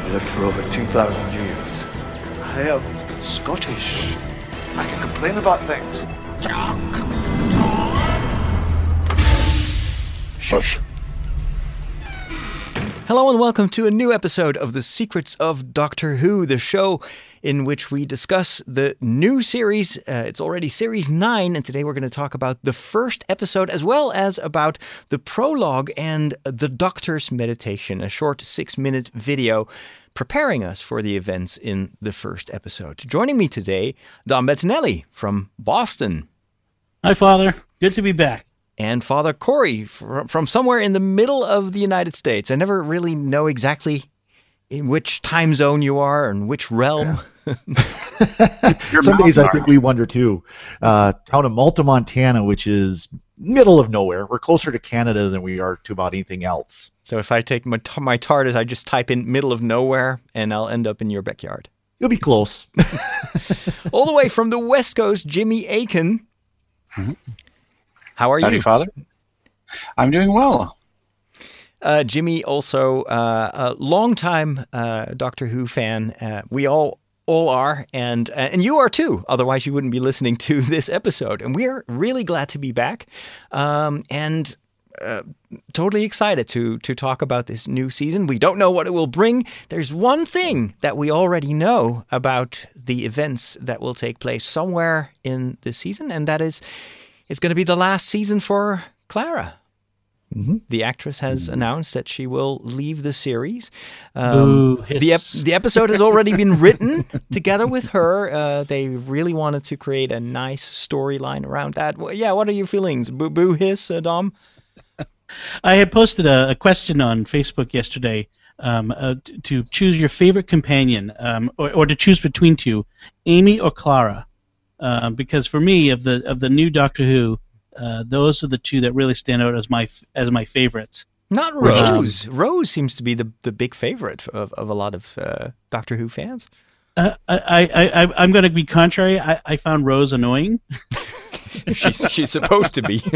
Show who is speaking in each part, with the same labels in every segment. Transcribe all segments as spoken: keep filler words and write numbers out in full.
Speaker 1: lived for over two thousand years. I am Scottish. I can complain about things. Shush.
Speaker 2: Hello and welcome to a new episode of The Secrets of Doctor Who, the show in which we discuss the new series. Uh, it's already series nine, and today we're going to talk about the first episode as well as about the prologue and the Doctor's meditation, a short six-minute video preparing us for the events in the first episode. Joining me today, Dom Bettinelli from Boston.
Speaker 3: Hi, Father. Good to be back.
Speaker 2: And Father Corey from somewhere in the middle of the United States. I never really know exactly in which time zone you are and which realm.
Speaker 4: Yeah. Some days I think we wonder too. Uh, town of Malta, Montana, which is middle of nowhere. We're closer to Canada than we are to about anything else.
Speaker 2: So if I take my, my TARDIS, I just type in middle of nowhere and I'll end up in your backyard.
Speaker 4: You'll be close.
Speaker 2: All the way from the West Coast, Jimmy Aiken.
Speaker 5: Mm-hmm.
Speaker 2: How are
Speaker 5: Howdy,
Speaker 2: you?
Speaker 5: Father? I'm doing well.
Speaker 2: Uh, Jimmy, also uh, a longtime uh, Doctor Who fan. Uh, we all all are, and uh, and you are too. Otherwise, you wouldn't be listening to this episode. And we're really glad to be back, um, and uh, totally excited to to talk about this new season. We don't know what it will bring. There's one thing that we already know about the events that will take place somewhere in this season, and that is it's going to be the last season for Clara. Mm-hmm. The actress has mm-hmm. announced that she will leave the series. Um,
Speaker 3: Ooh,
Speaker 2: the ep- the episode has already been written together with her. Uh, they really wanted to create a nice storyline around that. Well, yeah, what are your feelings? Boo boo hiss, uh, Dom?
Speaker 3: I had posted a, a question on Facebook yesterday um, uh, t- to choose your favorite companion, um, or, or to choose between two, Amy or Clara. Uh, because for me, of the of the new Doctor Who, uh, those are the two that really stand out as my as my favorites.
Speaker 2: Not Rose. Um, Rose seems to be the, the big favorite of, of a lot of uh, Doctor Who fans.
Speaker 3: Uh, I, I, I, I'm going to be contrary. I, I found Rose annoying.
Speaker 2: she's she's supposed to be.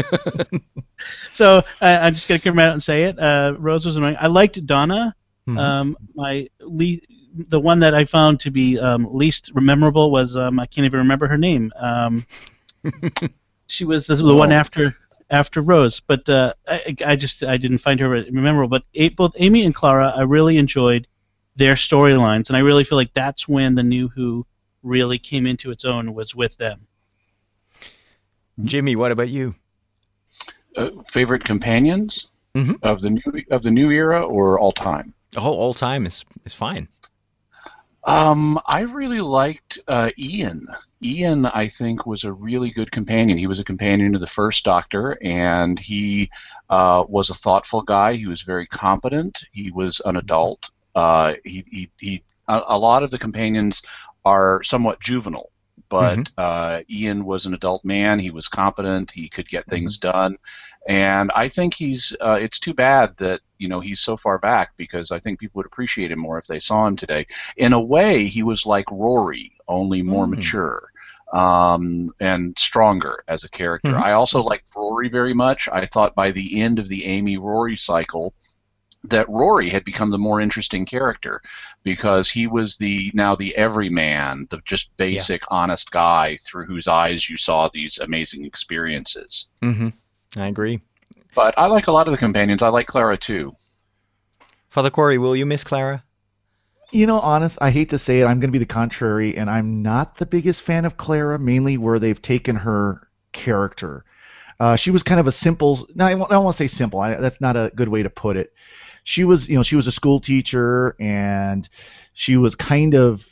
Speaker 3: So I, I'm just going to come out and say it. Uh, Rose was annoying. I liked Donna. Mm-hmm. Um, my le- the one that I found to be um, least memorable was um, I can't even remember her name. Um, she was the, the one after after Rose, but uh, I, I just I didn't find her memorable. But a, both Amy and Clara, I really enjoyed their storylines, and I really feel like that's when the new Who really came into its own, was with them.
Speaker 2: Jimmy, what about you?
Speaker 5: Uh, favorite companions
Speaker 2: mm-hmm.
Speaker 5: of the new of the new era or all time?
Speaker 2: Oh, all time is is fine.
Speaker 5: Um, I really liked uh, Ian. Ian, I think, was a really good companion. He was a companion to the first Doctor, and he uh, was a thoughtful guy. He was very competent. He was an adult. Uh, he, he, he, a, a lot of the companions are somewhat juvenile, but mm-hmm. uh, Ian was an adult man. He was competent. He could get things mm-hmm. done. And I think he's. Uh, it's too bad that you know he's so far back, because I think people would appreciate him more if they saw him today. In a way, he was like Rory, only more mm. mature um, and stronger as a character. Mm-hmm. I also liked Rory very much. I thought by the end of the Amy Rory cycle that Rory had become the more interesting character, because he was the now the everyman, the just basic yeah. honest guy through whose eyes you saw these amazing experiences.
Speaker 2: Mm-hmm. I agree.
Speaker 5: But I like a lot of the companions. I like Clara too.
Speaker 2: Father Corey, will you miss Clara?
Speaker 4: You know, honest, I hate to say it, I'm going to be the contrary, and I'm not the biggest fan of Clara, mainly where they've taken her character. Uh, she was kind of a simple, no, I don't want to say simple, I, that's not a good way to put it. She was, you know, she was a school teacher, and she was kind of,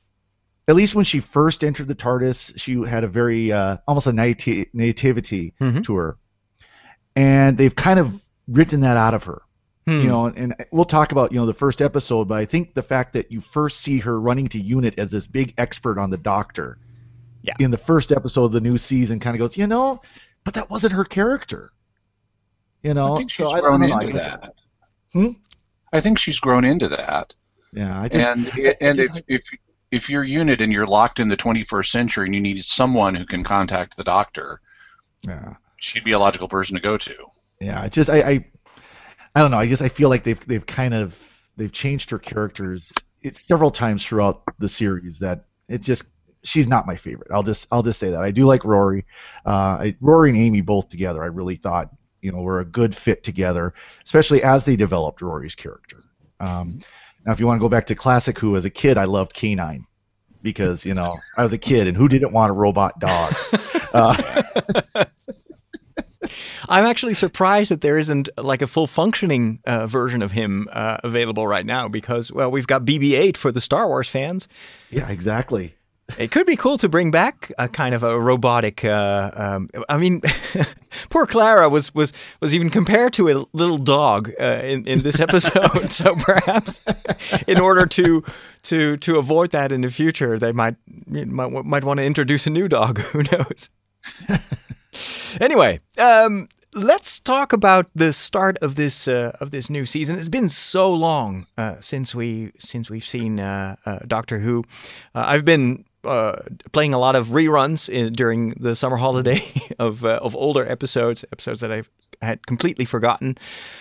Speaker 4: at least when she first entered the TARDIS, she had a very, uh, almost a nati- nativity mm-hmm. to her. And they've kind of written that out of her. Hmm. You know, and we'll talk about, you know, the first episode, but I think the fact that you first see her running to unit as this big expert on the Doctor
Speaker 2: yeah.
Speaker 4: in the first episode of the new season kind of goes, you know, but that wasn't her character. You know,
Speaker 5: I think she's
Speaker 4: so I
Speaker 5: grown
Speaker 4: don't know.
Speaker 5: into
Speaker 4: I guess,
Speaker 5: that.
Speaker 4: Hmm?
Speaker 5: I think she's grown into that.
Speaker 4: Yeah, I just
Speaker 5: and
Speaker 4: I,
Speaker 5: and
Speaker 4: I just,
Speaker 5: if, if if you're unit and you're locked in the twenty-first century and you need someone who can contact the Doctor,
Speaker 4: yeah,
Speaker 5: she'd be a logical person to go to.
Speaker 4: Yeah, I just I, I I don't know. I just I feel like they've they've kind of they've changed her characters it's several times throughout the series that it just she's not my favorite. I'll just I'll just say that I do like Rory. Uh, I, Rory and Amy both together, I really thought you know were a good fit together, especially as they developed Rory's character. Um, now, if you want to go back to Classic Who, as a kid, I loved K nine because you know I was a kid, and who didn't want a robot dog? uh,
Speaker 2: I'm actually surprised that there isn't like a full functioning uh, version of him uh, available right now because, well, we've got B B eight for the Star Wars fans.
Speaker 4: Yeah, exactly.
Speaker 2: It could be cool to bring back a kind of a robotic. Uh, um, I mean, poor Clara was, was, was even compared to a little dog uh, in in this episode. So perhaps, in order to to to avoid that in the future, they might might, might want to introduce a new dog. Who knows? Anyway, um, let's talk about the start of this uh, of this new season. It's been so long uh, since we since we've seen uh, uh, Doctor Who. Uh, I've been uh, playing a lot of reruns in, during the summer holiday of uh, of older episodes, episodes that I had completely forgotten,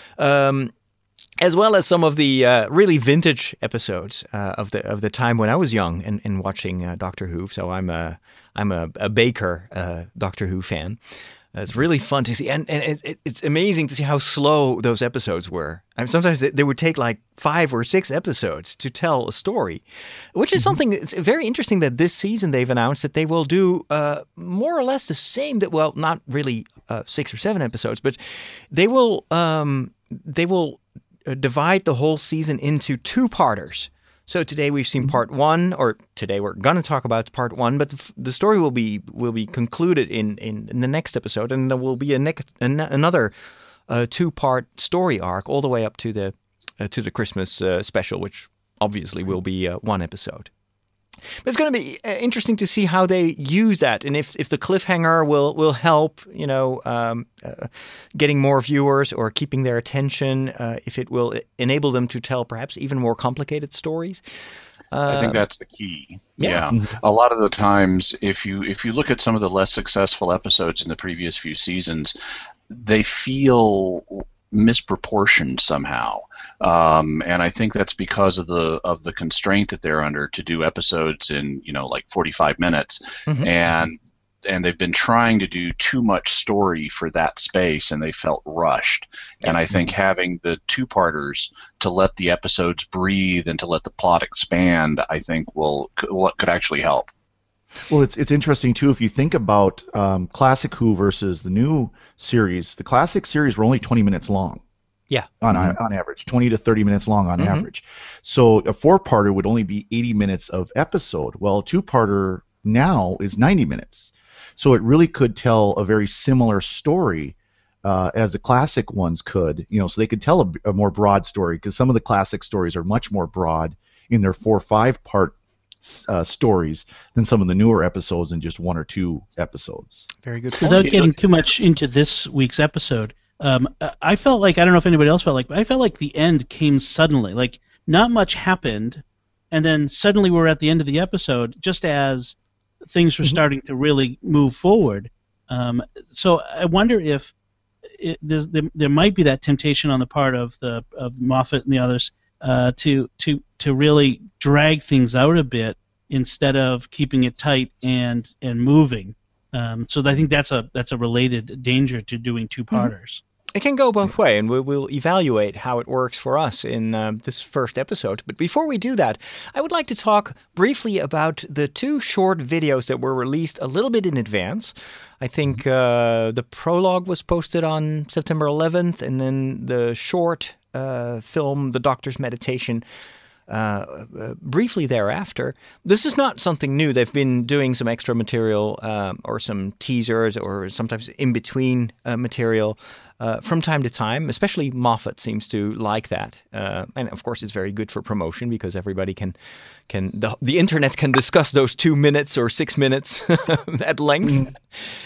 Speaker 2: um, as well as some of the uh, really vintage episodes uh, of the of the time when I was young and, and watching uh, Doctor Who. So I'm a I'm a, a Baker uh, Doctor Who fan. Uh, it's really fun to see, and, and it, it, it's amazing to see how slow those episodes were. I mean, sometimes they, they would take like five or six episodes to tell a story, which is mm-hmm. something that's very interesting that this season they've announced that they will do uh, more or less the same. That well, not really uh, six or seven episodes, but they will um, they will uh, divide the whole season into two-parters. So today we've seen part one, or today we're going to talk about part one, but the, the story will be will be concluded in, in, in the next episode, and there will be a next, an, another uh, two-part story arc all the way up to the uh, to the Christmas uh, special, which obviously will be uh, one episode. But it's going to be interesting to see how they use that, and if if the cliffhanger will will help, you know, um, uh, getting more viewers or keeping their attention. Uh, if it will enable them to tell perhaps even more complicated stories. Uh,
Speaker 5: I think that's the key.
Speaker 2: Yeah.
Speaker 5: yeah, a lot of the times, if you if you look at some of the less successful episodes in the previous few seasons, they feel misproportioned somehow, um, and I think that's because of the of the constraint that they're under to do episodes in you know like forty-five minutes, mm-hmm. and and they've been trying to do too much story for that space, and they felt rushed. And I think having the two-parters to let the episodes breathe and to let the plot expand, I think will could actually help.
Speaker 4: Well, it's it's interesting too if you think about um, Classic Who versus the new series. The classic series were only twenty minutes long.
Speaker 2: Yeah.
Speaker 4: On
Speaker 2: mm-hmm.
Speaker 4: on average, twenty to thirty minutes long on
Speaker 2: mm-hmm.
Speaker 4: average. So a four-parter would only be eighty minutes of episode. Well, a two-parter now is ninety minutes. So it really could tell a very similar story uh, as the classic ones could. You know, so they could tell a, a more broad story because some of the classic stories are much more broad in their four or five-part Uh, stories than some of the newer episodes in just one or two episodes.
Speaker 2: Very good.
Speaker 3: Without getting too much into this week's episode, um, I felt like, I don't know if anybody else felt like, but I felt like the end came suddenly. Like, not much happened, and then suddenly we're at the end of the episode, just as things were mm-hmm. starting to really move forward. Um, so I wonder if it, there, there might be that temptation on the part of the of Moffat and the others Uh, to to to really drag things out a bit instead of keeping it tight and and moving. Um, so I think that's a that's a related danger to doing two-parters.
Speaker 2: It can go both ways, and we will evaluate how it works for us in uh, this first episode. But before we do that, I would like to talk briefly about the two short videos that were released a little bit in advance. I think uh, the prologue was posted on September eleventh, and then the short uh, film, The Doctor's Meditation, uh, uh, briefly thereafter. This is not something new. They've been doing some extra material um, or some teasers or sometimes in-between uh, material uh, from time to time, especially Moffat seems to like that. Uh, and of course, it's very good for promotion because everybody can, can the, the internet can discuss those two minutes or six minutes at length, mm.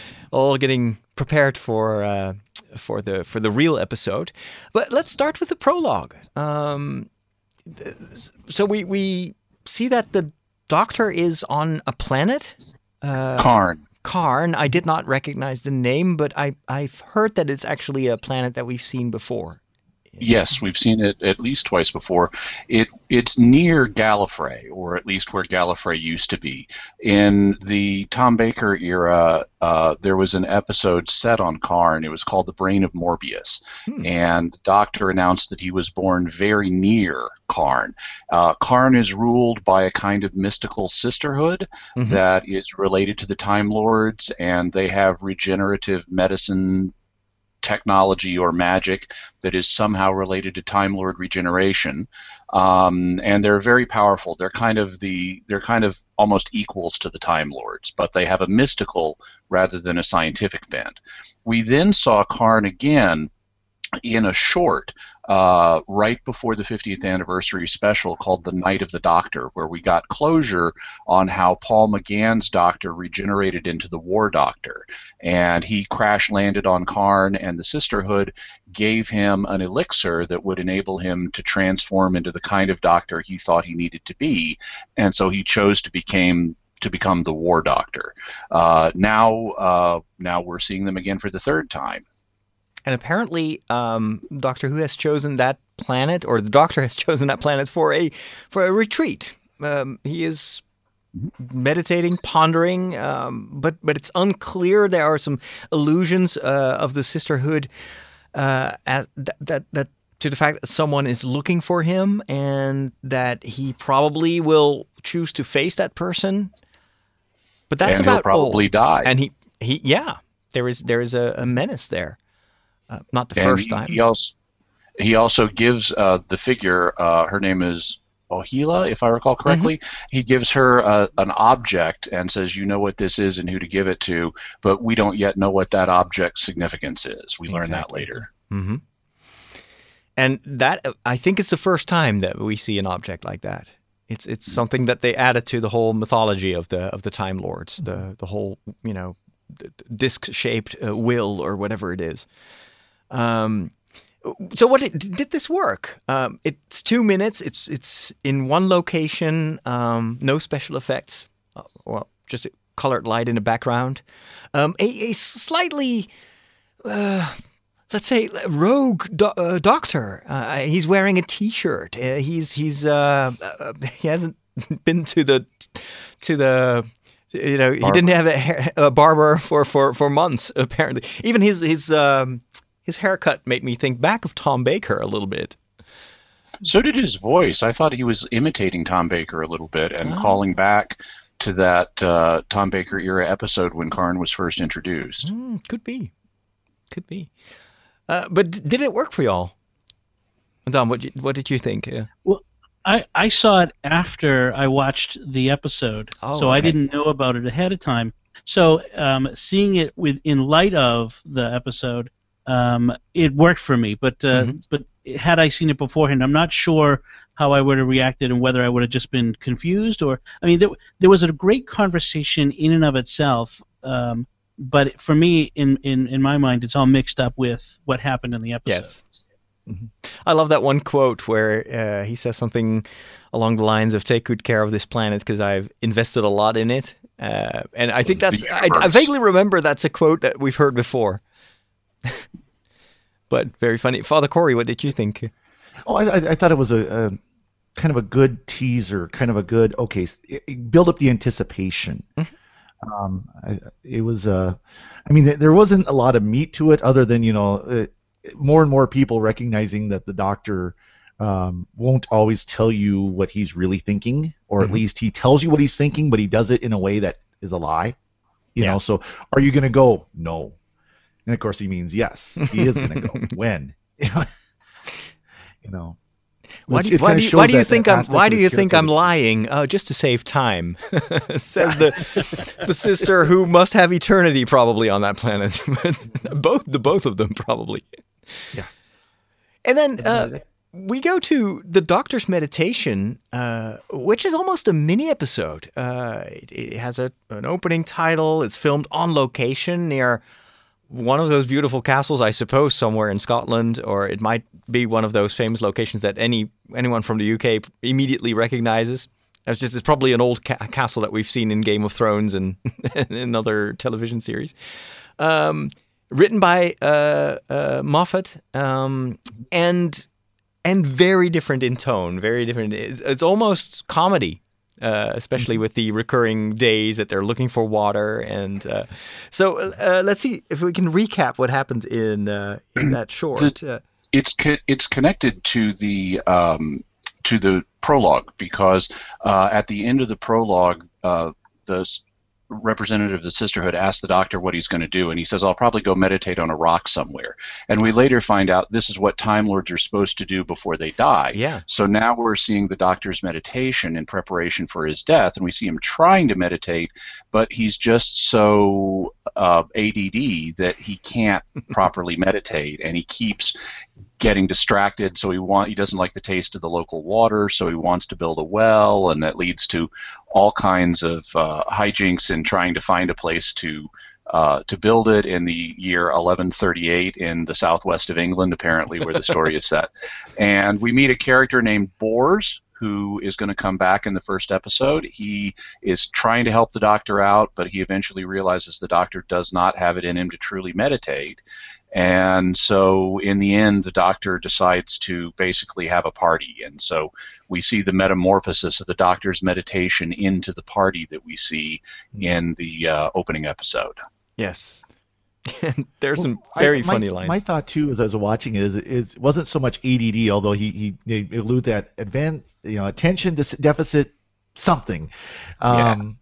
Speaker 2: all getting prepared for uh, for the for the real episode. But let's start with the prologue. Um, so we, we see that the Doctor is on a planet. Uh,
Speaker 5: Karn.
Speaker 2: Karn. I did not recognize the name, but I, I've heard that it's actually a planet that we've seen before
Speaker 5: Yes, we've seen it at least twice before. It it's near Gallifrey, or at least where Gallifrey used to be. In the Tom Baker era, uh, there was an episode set on Karn. It was called The Brain of Morbius, hmm. and the Doctor announced that he was born very near Karn. Uh, Karn is ruled by a kind of mystical sisterhood mm-hmm. that is related to the Time Lords, and they have regenerative medicine technology or magic that is somehow related to Time Lord regeneration, um, and they're very powerful. They're kind of the they're kind of almost equals to the Time Lords, but they have a mystical rather than a scientific bent. We then saw Karn again in a short uh, right before the fiftieth anniversary special called The Night of the Doctor, where we got closure on how Paul McGann's Doctor regenerated into the War Doctor. And he crash landed on Karn, and the Sisterhood gave him an elixir that would enable him to transform into the kind of Doctor he thought he needed to be. And so he chose to became to become the War Doctor. Uh, now, uh, now we're seeing them again for the third time.
Speaker 2: And apparently, um, Doctor Who has chosen that planet, or the Doctor has chosen that planet for a for a retreat. Um, he is meditating, pondering, um, but but it's unclear. There are some illusions uh, of the Sisterhood uh, as, that, that that to the fact that someone is looking for him, and that he probably will choose to face that person. But that's
Speaker 5: and
Speaker 2: about
Speaker 5: he'll probably
Speaker 2: all.
Speaker 5: die.
Speaker 2: And he he yeah, there is there is a, a menace there. Uh, not the
Speaker 5: and
Speaker 2: first
Speaker 5: he,
Speaker 2: time.
Speaker 5: He also, he also gives uh, the figure, uh, her name is Ohila, if I recall correctly. Mm-hmm. He gives her uh, an object and says, you know what this is and who to give it to, but we don't yet know what that object's significance is. We exactly. learn that later.
Speaker 2: Mm-hmm. And that, I think it's the first time that we see an object like that. It's it's something that they added to the whole mythology of the of the Time Lords, the the whole, you know, disc-shaped uh, will or whatever it is. Um, so what did, did this work? Um, it's two minutes. It's it's in one location. Um, no special effects. Uh, well, just a colored light in the background. Um, a, a slightly, uh, let's say, rogue do- uh, doctor. Uh, he's wearing a T-shirt. Uh, he's he's uh, uh, he hasn't been to the to the. You know, barber. He didn't have a, hair, a barber for, for, for months. Apparently, even his his um, his haircut made me think back of Tom Baker a little bit.
Speaker 5: So did his voice. I thought he was imitating Tom Baker a little bit and oh. calling back to that uh, Tom Baker era episode when Karn was first introduced.
Speaker 2: Mm, could be, could be. Uh, but did it work for y'all? Don, what what did you think? Yeah.
Speaker 3: Well. I, I saw it after I watched the episode,
Speaker 2: oh,
Speaker 3: so
Speaker 2: okay.
Speaker 3: I didn't know about it ahead of time. So um, seeing it with in light of the episode, um, it worked for me. But uh, mm-hmm. but had I seen it beforehand, I'm not sure how I would have reacted and whether I would have just been confused or. I mean, there, there was a great conversation in and of itself, um, but for me, in, in, in my mind, it's all mixed up with what happened in the episode.
Speaker 2: Yes. Mm-hmm. I love that one quote where uh, he says something along the lines of "Take good care of this planet because I've invested a lot in it," uh, and I think that's I, I vaguely remember that's a quote that we've heard before. But very funny. Father Corey, what did you think?
Speaker 4: Oh, I, I thought it was a, a kind of a good teaser, kind of a good okay, build up the anticipation. Mm-hmm. Um, I, it was uh, I mean, there wasn't a lot of meat to it other than you know. Uh, more and more people recognizing that the Doctor um, won't always tell you what he's really thinking, or mm-hmm. at least he tells you what he's thinking, but he does it in a way that is a lie. You yeah. know, so are you going to go? No. And of course he means yes. He is going to go. When? you know.
Speaker 2: Why do you, why do you, why do you think I'm why do you think I'm lying? Oh, just to save time, says the the sister who must have eternity probably on that planet. both the both of them probably.
Speaker 4: Yeah.
Speaker 2: And then uh, we go to the Doctor's meditation, uh, which is almost a mini episode. Uh, it, it has a an opening title. It's filmed on location near one of those beautiful castles, I suppose, somewhere in Scotland, or it might be one of those famous locations that any anyone from the U K immediately recognizes. It's just it's probably an old ca- castle that we've seen in Game of Thrones and in other television series. Um, written by uh, uh, Moffat, um, and and very different in tone, very different. It's, it's almost comedy, uh, especially with the recurring days that they're looking for water. And uh, so uh, let's see if we can recap what happened in uh, in that short. Uh,
Speaker 5: it's co- it's connected to the um, to the prologue because uh, at the end of the prologue, uh, the representative of the Sisterhood asks the Doctor what he's going to do, and he says, I'll probably go meditate on a rock somewhere. And we later find out this is what Time Lords are supposed to do before they die.
Speaker 2: Yeah.
Speaker 5: So now we're seeing the Doctor's meditation in preparation for his death, and we see him trying to meditate, but he's just so uh, A D D that he can't properly meditate, and he keeps getting distracted. So he want he doesn't like the taste of the local water, so he wants to build a well, and that leads to all kinds of uh, hijinks in trying to find a place to uh, to build it in the year eleven thirty-eight in the southwest of England, apparently, where the story is set. And we meet a character named Bors, who is going to come back in the first episode. He is trying to help the Doctor out, but he eventually realizes the Doctor does not have it in him to truly meditate. And so in the end, the Doctor decides to basically have a party. And so we see the metamorphosis of the Doctor's meditation into the party that we see in the uh, opening episode.
Speaker 2: Yes. There's
Speaker 4: Well,
Speaker 2: some very
Speaker 4: I- my,
Speaker 2: funny lines.
Speaker 4: My thought too, as I was watching it, is is it wasn't so much A D D, although he he they allude that advanced, you know, attention de- deficit something. Um,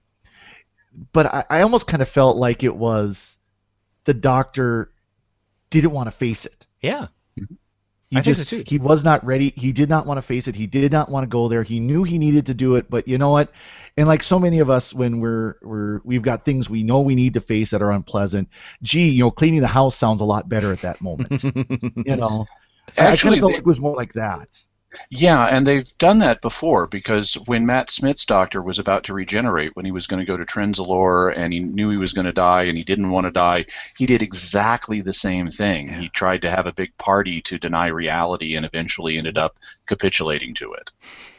Speaker 4: But I, I almost kind of felt like it was the Doctor didn't want to face it.
Speaker 2: Yeah.
Speaker 4: He
Speaker 2: I think
Speaker 4: just
Speaker 2: so too.
Speaker 4: he was not ready. He did not want to face it. He did not want to go there. He knew he needed to do it, but you know what? And like so many of us, when we're we're we've got things we know we need to face that are unpleasant. Gee, you know, cleaning the house sounds a lot better at that moment. you know, I-
Speaker 5: Actually,
Speaker 4: I kind of felt
Speaker 5: they-
Speaker 4: like it was more like that.
Speaker 5: Yeah, and they've done that before because when Matt Smith's Doctor was about to regenerate, when he was going to go to Trenzalore and he knew he was going to die and he didn't want to die, he did exactly the same thing. He tried to have a big party to deny reality and eventually ended up capitulating to it.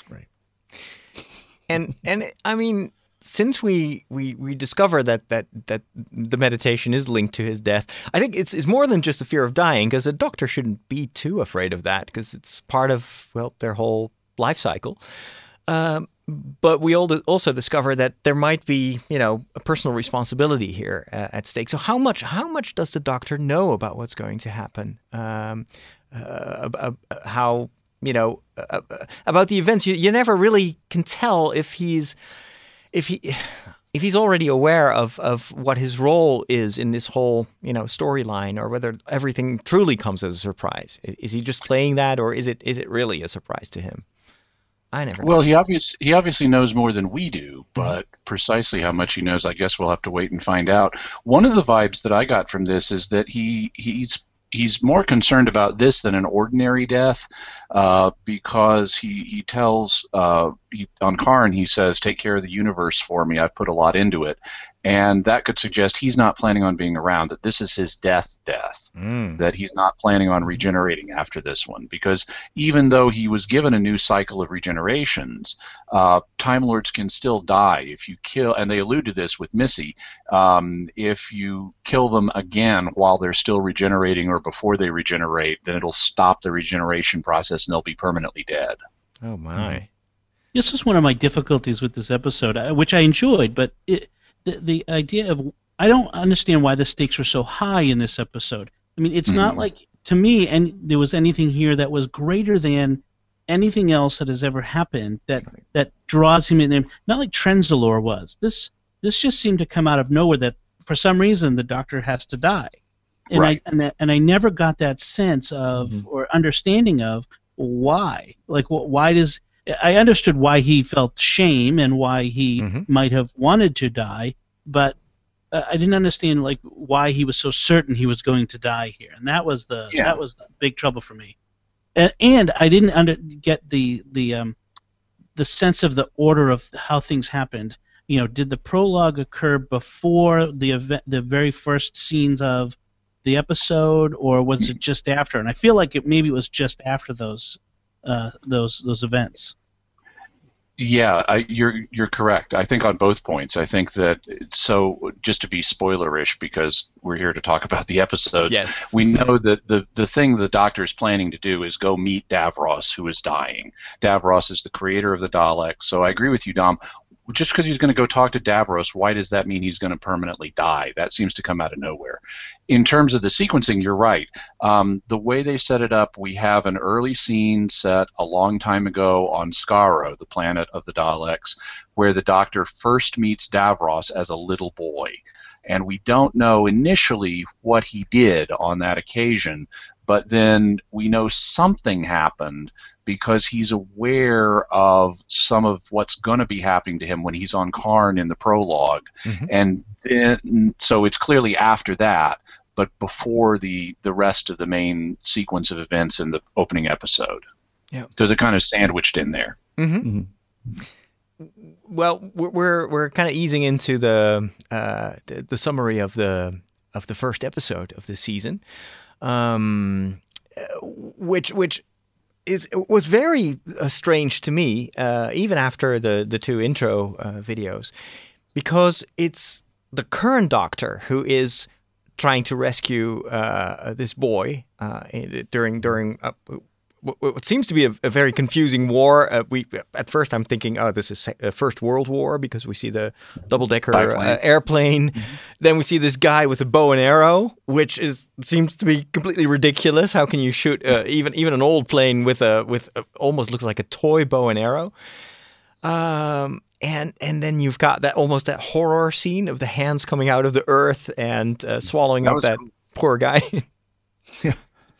Speaker 2: and and I mean, since we we we discover that that that the meditation is linked to his death, I think it's it's more than just a fear of dying, because a doctor shouldn't be too afraid of that, because it's part of, well, their whole life cycle. Um, but we all also discover that there might be, you know, a personal responsibility here uh, at stake. So how much how much does the doctor know about what's going to happen? Um, uh, about how, you know, uh, about the events? You you never really can tell if he's if he if he's already aware of of what his role is in this whole, you know, storyline, or whether everything truly comes as a surprise. Is he just playing that, or is it is it really a surprise to him? I never know.
Speaker 5: Well, he obvious he obviously knows more than we do, but precisely how much he knows, I guess we'll have to wait and find out. One of the vibes that I got from this is that he he's he's more concerned about this than an ordinary death, uh, because he he tells uh, he, on Karn, he says, "Take care of the universe for me. I've put a lot into it," and that could suggest he's not planning on being around. That this is his death death.
Speaker 2: Mm.
Speaker 5: That he's not planning on regenerating after this one, because even though he was given a new cycle of regenerations, uh, Time Lords can still die if you kill, and they allude to this with Missy, um, if you kill them again while they're still regenerating or before they regenerate, then it'll stop the regeneration process and they'll be permanently dead.
Speaker 2: Oh my.
Speaker 3: This is one of my difficulties with this episode, uh, which I enjoyed, but it, the the idea of I don't understand why the stakes were so high in this episode. I mean, it's not
Speaker 5: Mhm.
Speaker 3: like, to me, and there was anything here that was greater than anything else that has ever happened that that draws him in there. Not like Trenzalore was. This this just seemed to come out of nowhere, that for some reason the Doctor has to die, and
Speaker 5: Right.
Speaker 3: I and I, and I never got that sense of
Speaker 2: Mhm.
Speaker 3: or understanding of why. Like, wh- why does I understood why he felt shame and why he
Speaker 2: Mhm.
Speaker 3: might have wanted to die, but uh, I didn't understand like why he was so certain he was going to die here, and that was the
Speaker 5: Yeah.
Speaker 3: that was the big trouble for me. And, and I didn't under, get the the um, the sense of the order of how things happened. You know, did the prologue occur before the event, the very first scenes of the episode, or was it just after? And I feel like it maybe it was just after those uh, those those events.
Speaker 5: Yeah, I, you're you're correct. I think on both points. I think that so just to be spoilerish because we're here to talk about the episodes.
Speaker 2: Yes.
Speaker 5: We know that the the thing the Doctor is planning to do is go meet Davros, who is dying. Davros is the creator of the Daleks. So I agree with you, Dom. Just because he's going to go talk to Davros, why does that mean he's going to permanently die? That seems to come out of nowhere. In terms of the sequencing, you're right. Um, the way they set it up, we have an early scene set a long time ago on Skaro, the planet of the Daleks, where the Doctor first meets Davros as a little boy. And we don't know initially what he did on that occasion, but then we know something happened because he's aware of some of what's going to be happening to him when he's on Karn in the prologue. Mm-hmm. And then, so it's clearly after that, but before the, the rest of the main sequence of events in the opening episode.
Speaker 2: Yeah.
Speaker 5: So they're kind of sandwiched in there.
Speaker 2: Mm-hmm. Mm-hmm. Well, we're we're kind of easing into the, uh, the the summary of the of the first episode of this season, um, which which is was very uh, strange to me, uh, even after the the two intro uh, videos, because it's the current Doctor who is trying to rescue uh, this boy uh, during during. Uh, what seems to be a, a very confusing war. Uh, we at first I'm thinking, oh, this is a First World War because we see the double-decker uh, airplane. Mm-hmm. Then we see this guy with a bow and arrow, which is seems to be completely ridiculous. How can you shoot uh, even even an old plane with a with a, almost looks like a toy bow and arrow? Um, and and then you've got that almost that horror scene of the hands coming out of the earth and uh, swallowing that up that cool. poor guy.
Speaker 4: Yeah.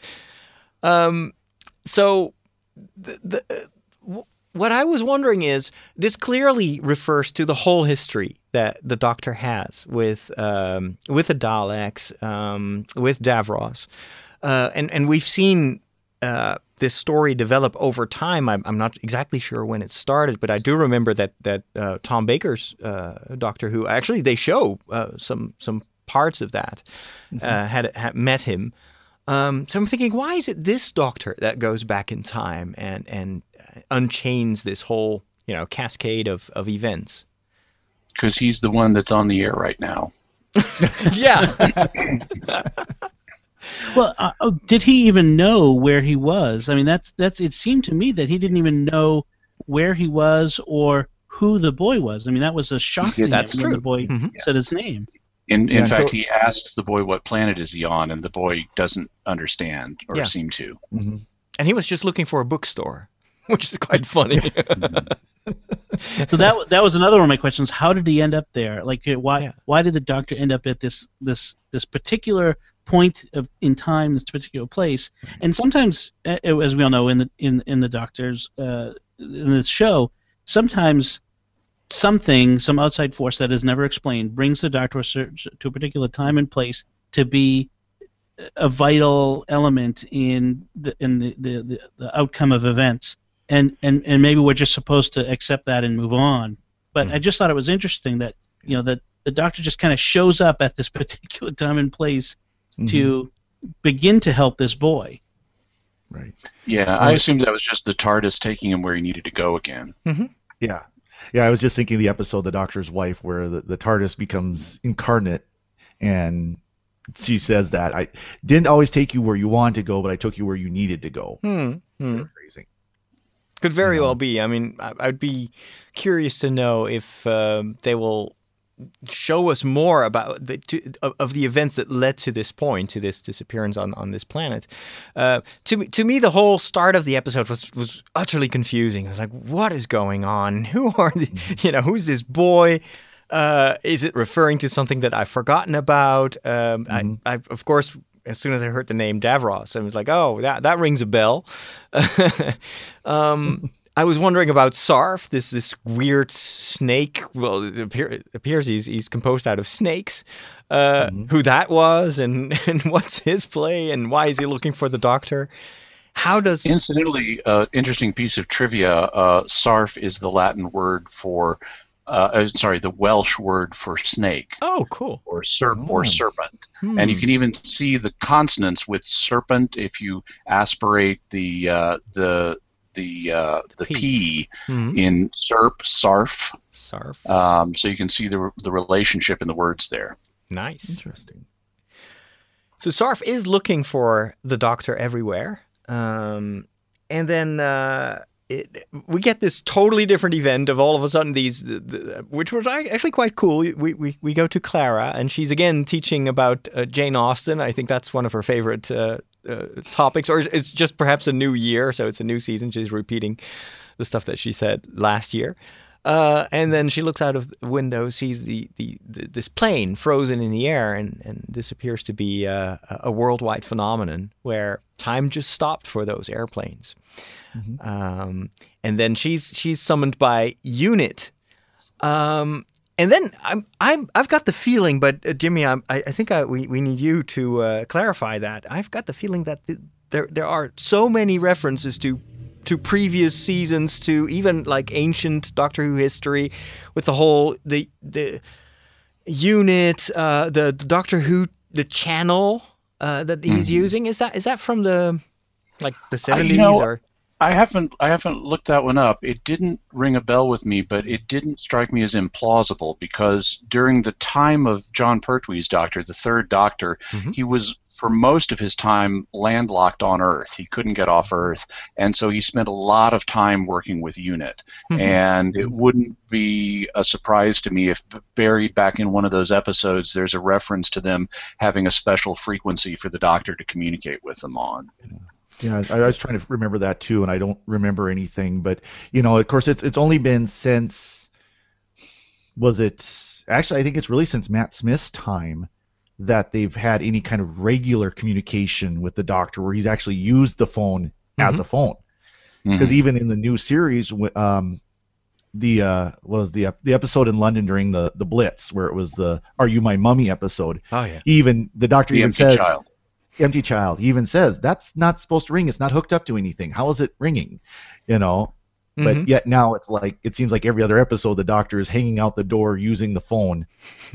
Speaker 2: Um. So, the, the, uh, what I was wondering is, this clearly refers to the whole history that the Doctor has with um, with the Daleks, um, with Davros, uh, and and we've seen uh, this story develop over time. I'm, I'm not exactly sure when it started, but I do remember that that uh, Tom Baker's uh, Doctor Who actually they show uh, some some parts of that mm-hmm. uh, had, had met him. Um, so I'm thinking, why is it this Doctor that goes back in time and and unchains this whole, you know, cascade of, of events?
Speaker 5: Because he's the one that's on the air right now.
Speaker 2: Yeah.
Speaker 3: Well, uh, oh, did he even know where he was? I mean, that's that's. It seemed to me that he didn't even know where he was or who the boy was. I mean, that was a shock to
Speaker 2: yeah,
Speaker 3: him
Speaker 2: that's
Speaker 3: when
Speaker 2: true.
Speaker 3: the boy
Speaker 2: mm-hmm.
Speaker 3: said his name.
Speaker 5: In, in
Speaker 4: yeah,
Speaker 5: fact,
Speaker 4: so,
Speaker 5: he asks the boy what planet is he on, and the boy doesn't understand or
Speaker 2: yeah.
Speaker 5: seem to.
Speaker 4: Mm-hmm.
Speaker 2: And he was just looking for a bookstore, which is quite funny.
Speaker 3: So that that was another one of my questions. How did he end up there? Like, why
Speaker 2: yeah.
Speaker 3: why did the Doctor end up at this this this particular point of in time, this particular place? And sometimes, as we all know, in the in in the Doctor's uh, in this show, sometimes something, some outside force that is never explained, brings the Doctor to a particular time and place to be a vital element in the in the, the, the, the outcome of events. And, and and maybe we're just supposed to accept that and move on. But mm. I just thought it was interesting that, you know, that the Doctor just kind of shows up at this particular time and place mm-hmm. to begin to help this boy.
Speaker 4: Right.
Speaker 5: Yeah, um, I assumed that was just the TARDIS taking him where he needed to go again.
Speaker 2: Mm-hmm.
Speaker 4: Yeah. Yeah, I was just thinking the episode The Doctor's Wife where the, the TARDIS becomes incarnate and she says that I didn't always take you where you wanted to go, but I took you where you needed to go.
Speaker 2: Hmm. Hmm.
Speaker 4: Crazy.
Speaker 2: Could very
Speaker 4: you know?
Speaker 2: well be. I mean, I, I'd be curious to know if um, they will show us more about the to, of, of the events that led to this point, to this disappearance on, on this planet. Uh, to me, to me, the whole start of the episode was, was utterly confusing. I was like, "What is going on? Who are the, you know, who's this boy? Uh, is it referring to something that I've forgotten about?" Um, mm-hmm. I, I, of course, as soon as I heard the name Davros, I was like, "Oh, that that rings a bell." um, I was wondering about Sarf, this this weird snake. Well, it, appear, it appears he's he's composed out of snakes. Uh, mm-hmm. Who that was, and, and what's his play, and why is he looking for the Doctor? How does
Speaker 5: incidentally, uh, interesting piece of trivia. Uh, Sarf is the Latin word for, uh, uh, sorry, the Welsh word for snake.
Speaker 2: Oh, cool.
Speaker 5: Or serp
Speaker 4: oh.
Speaker 5: or serpent,
Speaker 2: hmm.
Speaker 5: and you can even see the consonants with serpent if you aspirate the uh, the the uh, the
Speaker 2: P.
Speaker 5: P
Speaker 2: Mhm.
Speaker 5: in SERP, SARF.
Speaker 2: Sarf.
Speaker 5: Um, so you can see the the relationship in the words there.
Speaker 2: Nice.
Speaker 4: Interesting.
Speaker 2: So Sarf is looking for the Doctor everywhere, um, and then uh, it, we get this totally different event of all of a sudden these, the, the, which was actually quite cool. We, we we go to Clara, and she's again teaching about uh, Jane Austen. I think that's one of her favorite uh, uh, topics, or it's just perhaps a new year, so it's a new season. She's repeating the stuff that she said last year. Uh, and then she looks out of the window, sees the, the, the this plane frozen in the air, and, and this appears to be uh, a worldwide phenomenon where time just stopped for those airplanes. Mm-hmm. Um, and then she's she's summoned by Unit. Um, and then I'm I'm I've got the feeling, but uh, Jimmy, I'm, I I think I, we we need you to uh, clarify that. I've got the feeling that the, there there are so many references to. to previous seasons, to even like ancient Doctor Who history, with the whole the the unit, uh, the, the Doctor Who the channel uh, that he's mm-hmm. using. Is that is that from the like the seventies
Speaker 5: uh, you know,
Speaker 2: or?
Speaker 5: I haven't I haven't looked that one up. It didn't ring a bell with me, but it didn't strike me as implausible because during the time of John Pertwee's Doctor, the third Doctor, mm-hmm. he was for most of his time landlocked on Earth. He couldn't get off Earth, and so he spent a lot of time working with Unit. Mm-hmm. And it wouldn't be a surprise to me if buried back in one of those episodes there's a reference to them having a special frequency for the Doctor to communicate with them on.
Speaker 4: Yeah, I, I was trying to remember that too, and I don't remember anything. But you know, of course, it's it's only been since was it actually? I think it's really since Matt Smith's time that they've had any kind of regular communication with the Doctor, where he's actually used the phone mm-hmm. as a phone. Because mm-hmm. even in the new series, um, the uh, was the the episode in London during the the Blitz, where it was the "Are You My Mummy" episode.
Speaker 2: Oh yeah.
Speaker 4: Even the Doctor
Speaker 5: the
Speaker 4: even
Speaker 5: empty
Speaker 4: says.
Speaker 5: Child.
Speaker 4: Empty child. He even says that's not supposed to ring. It's not hooked up to anything. How is it ringing? You know. Mm-hmm. But yet now it's like it seems like every other episode the Doctor is hanging out the door using the phone.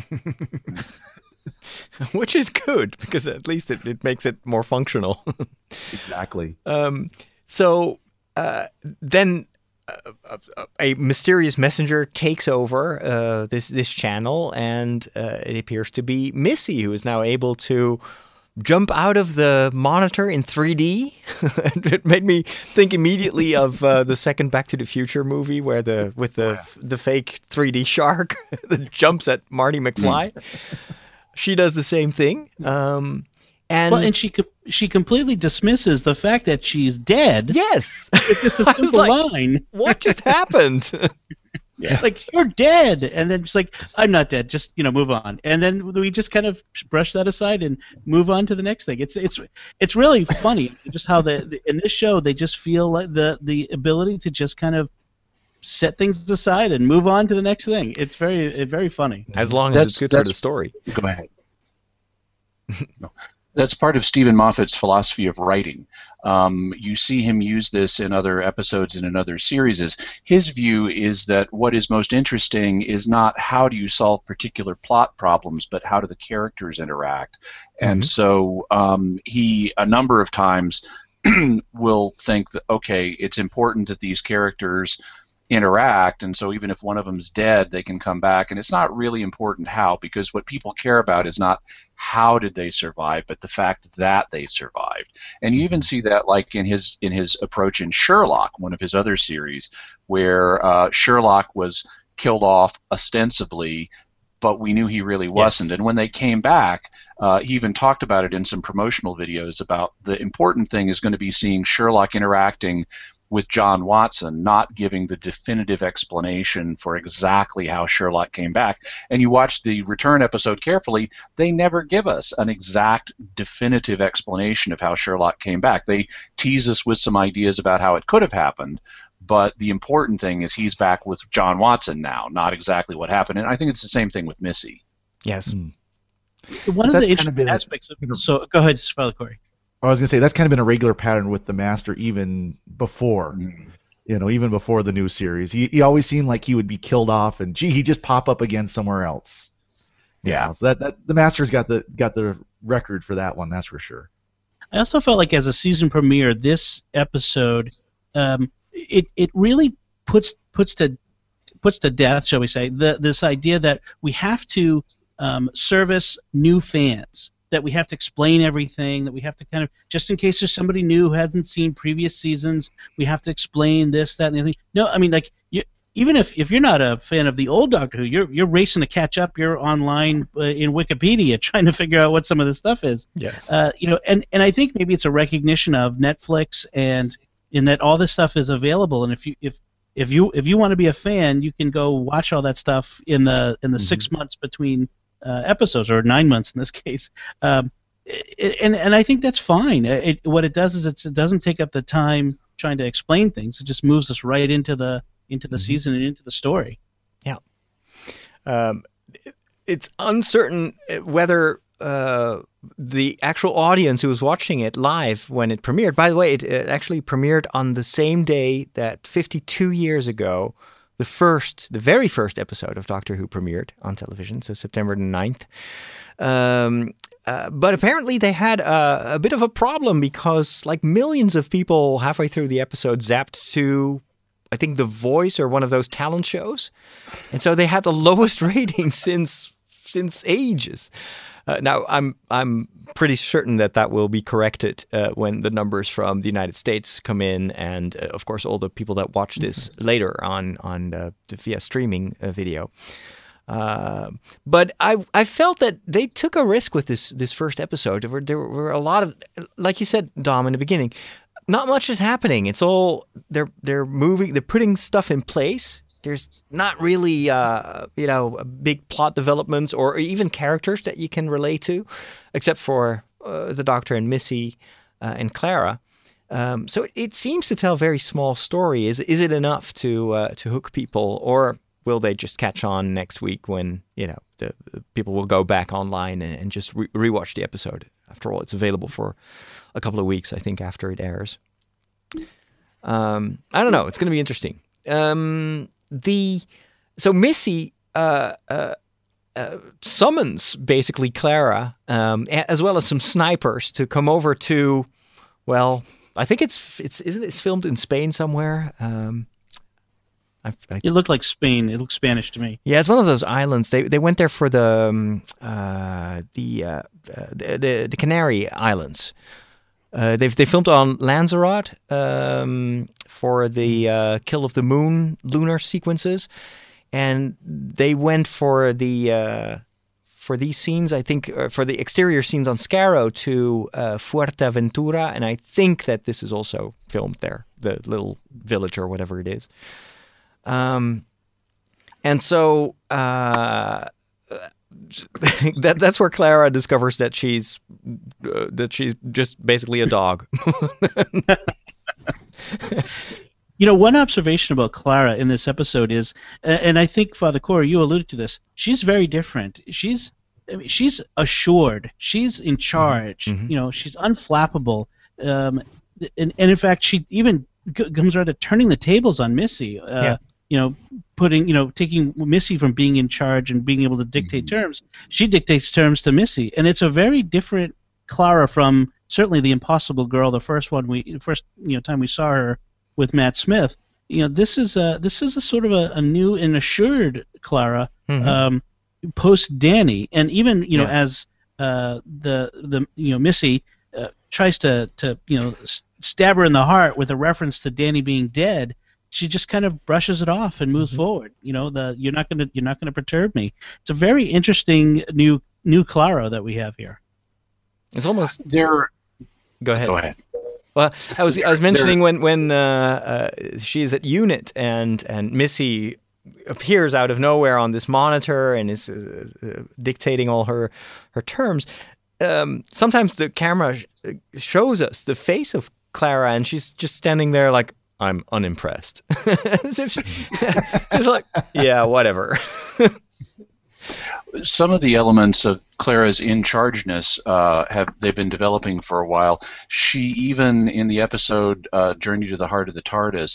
Speaker 2: Which is good because at least it, it makes it more functional.
Speaker 4: Exactly.
Speaker 2: Um. So uh, then. A, a, a mysterious messenger takes over uh, this this channel, and uh, it appears to be Missy, who is now able to jump out of the monitor in three D. It made me think immediately of uh, the second Back to the Future movie, where the with the the fake three D shark that jumps at Marty McFly. Mm. She does the same thing. Um, And,
Speaker 3: well, and she she completely dismisses the fact that she's dead.
Speaker 2: Yes,
Speaker 3: it's just a simple
Speaker 2: like,
Speaker 3: line.
Speaker 2: What just happened?
Speaker 3: Yeah. Like, you're dead, and then she's like, I'm not dead. Just you know, move on. And then we just kind of brush that aside and move on to the next thing. It's it's it's really funny just how the, the in this show they just feel like the the ability to just kind of set things aside and move on to the next thing. It's very it's very funny.
Speaker 2: As long as
Speaker 5: that's,
Speaker 2: it's good for the story.
Speaker 5: Go ahead. No. That's part of Stephen Moffat's philosophy of writing. Um, you see him use this in other episodes and in other series. His view is that what is most interesting is not how do you solve particular plot problems, but how do the characters interact. Mm-hmm. And so um, he, a number of times, will think that, okay, it's important that these characters interact, and so even if one of them's dead, they can come back, and it's not really important how, because what people care about is not how did they survive, but the fact that they survived. And you even see that like in his in his approach in Sherlock, one of his other series, where uh, Sherlock was killed off ostensibly, but we knew he really wasn't. Yes. And when they came back, uh, he even talked about it in some promotional videos about the important thing is going to be seeing Sherlock interacting with John Watson, not giving the definitive explanation for exactly how Sherlock came back. And you watch the return episode carefully, they never give us an exact definitive explanation of how Sherlock came back. They tease us with some ideas about how it could have happened, but the important thing is he's back with John Watson now, not exactly what happened. And I think it's the same thing with Missy.
Speaker 2: Yes.
Speaker 3: Mm. One of the interesting aspects of it, so go ahead, Father Corey.
Speaker 4: I was going to say that's kind of been a regular pattern with the Master even before, mm. you know, even before the new series. He he always seemed like he would be killed off, and gee, he just pop up again somewhere else. Yeah, know, so that, that the Master's got the got the record for that one, that's for sure.
Speaker 3: I also felt like as a season premiere, this episode, um, it it really puts puts to puts to death, shall we say, the, this idea that we have to um, service new fans, that we have to explain everything, that we have to kind of, just in case there's somebody new who hasn't seen previous seasons, we have to explain this, that, and the other thing. No, I mean, like, you, even if, if you're not a fan of the old Doctor Who, you're you're racing to catch up. You're online uh, in Wikipedia trying to figure out what some of this stuff is.
Speaker 2: Yes.
Speaker 3: Uh, you know, and, and I think maybe it's a recognition of Netflix and in that all this stuff is available, and if you if If you if you want to be a fan, you can go watch all that stuff in the in the mm-hmm. six months between uh, episodes, or nine months in this case. Um, it, and and I think that's fine. It, what it does is it's, it doesn't take up the time trying to explain things. It just moves us right into the into the mm-hmm. season and into the story.
Speaker 2: Yeah. Um, it, it's uncertain whether uh, the actual audience who was watching it live when it premiered. By the way, it, it actually premiered on the same day that fifty-two years ago, the first, the very first episode of Doctor Who premiered on television, so September the ninth. Um, uh, but apparently they had a, a bit of a problem because, like, millions of people halfway through the episode zapped to, I think, The Voice or one of those talent shows, and so they had the lowest rating since since ages. Uh, now, I'm I'm pretty certain that that will be corrected uh, when the numbers from the United States come in, and uh, of course, all the people that watch this later on on uh, via streaming uh, video. Uh, but I I felt that they took a risk with this this first episode. There were there were a lot of, like you said, Dom, in the beginning, not much is happening. It's all they're they're moving, they're putting stuff in place. There's not really, uh, you know, big plot developments or even characters that you can relate to, except for uh, the Doctor and Missy uh, and Clara. Um, so it, it seems to tell a very small story. Is is it enough to uh, to hook people, or will they just catch on next week when, you know, the, the people will go back online and, and just re- rewatch the episode? After all, it's available for a couple of weeks, I think, after it airs. Um, I don't know. It's going to be interesting. Um, The so Missy uh, uh, uh, summons basically Clara um, as well as some snipers to come over to, well, I think it's it's isn't it filmed in Spain somewhere. Um, I, I,
Speaker 3: it looked like Spain. It looked Spanish to me.
Speaker 2: Yeah, it's one of those islands. They they went there for the um, uh, the, uh, uh, the the the Canary Islands. Uh, they they filmed on Lanzarote um, for the uh, Kill of the Moon lunar sequences, and they went for the uh, for these scenes. I think uh, for the exterior scenes on Scarrow to uh, Fuerteventura, and I think that this is also filmed there, the little village or whatever it is. Um, and so. Uh, that that's where Clara discovers that she's uh, that she's just basically a dog.
Speaker 3: You know, one observation about Clara in this episode is, and I think Father Corey, you alluded to this. She's very different. She's I mean, she's assured. She's in charge. Mm-hmm. You know, she's unflappable. Um, and, and in fact, she even g- comes around to turning the tables on Missy. Uh, yeah. You know, putting, you know, taking Missy from being in charge and being able to dictate mm-hmm. terms. She dictates terms to Missy, and it's a very different Clara from certainly the Impossible Girl, the first one we, first you know time we saw her with Matt Smith. You know, this is a this is a sort of a, a new and assured Clara mm-hmm. um, post Danny, and even you know yeah. as uh, the the you know Missy uh, tries to to you know stab her in the heart with a reference to Danny being dead. She just kind of brushes it off and moves mm-hmm. forward. You know, the you're not gonna you're not gonna perturb me. It's a very interesting new new Clara that we have here.
Speaker 2: It's almost
Speaker 5: there.
Speaker 2: Go ahead.
Speaker 5: Go ahead.
Speaker 2: Well, I was I was mentioning when when uh, uh, she's at unit and and Missy appears out of nowhere on this monitor and is uh, uh, dictating all her her terms. Um, sometimes the camera sh- shows us the face of Clara, and she's just standing there like, I'm unimpressed. As if she, she's like, yeah, whatever.
Speaker 5: Some of the elements of Clara's in-chargeness uh, have they've been developing for a while. She even in the episode uh, "Journey to the Heart of the TARDIS,"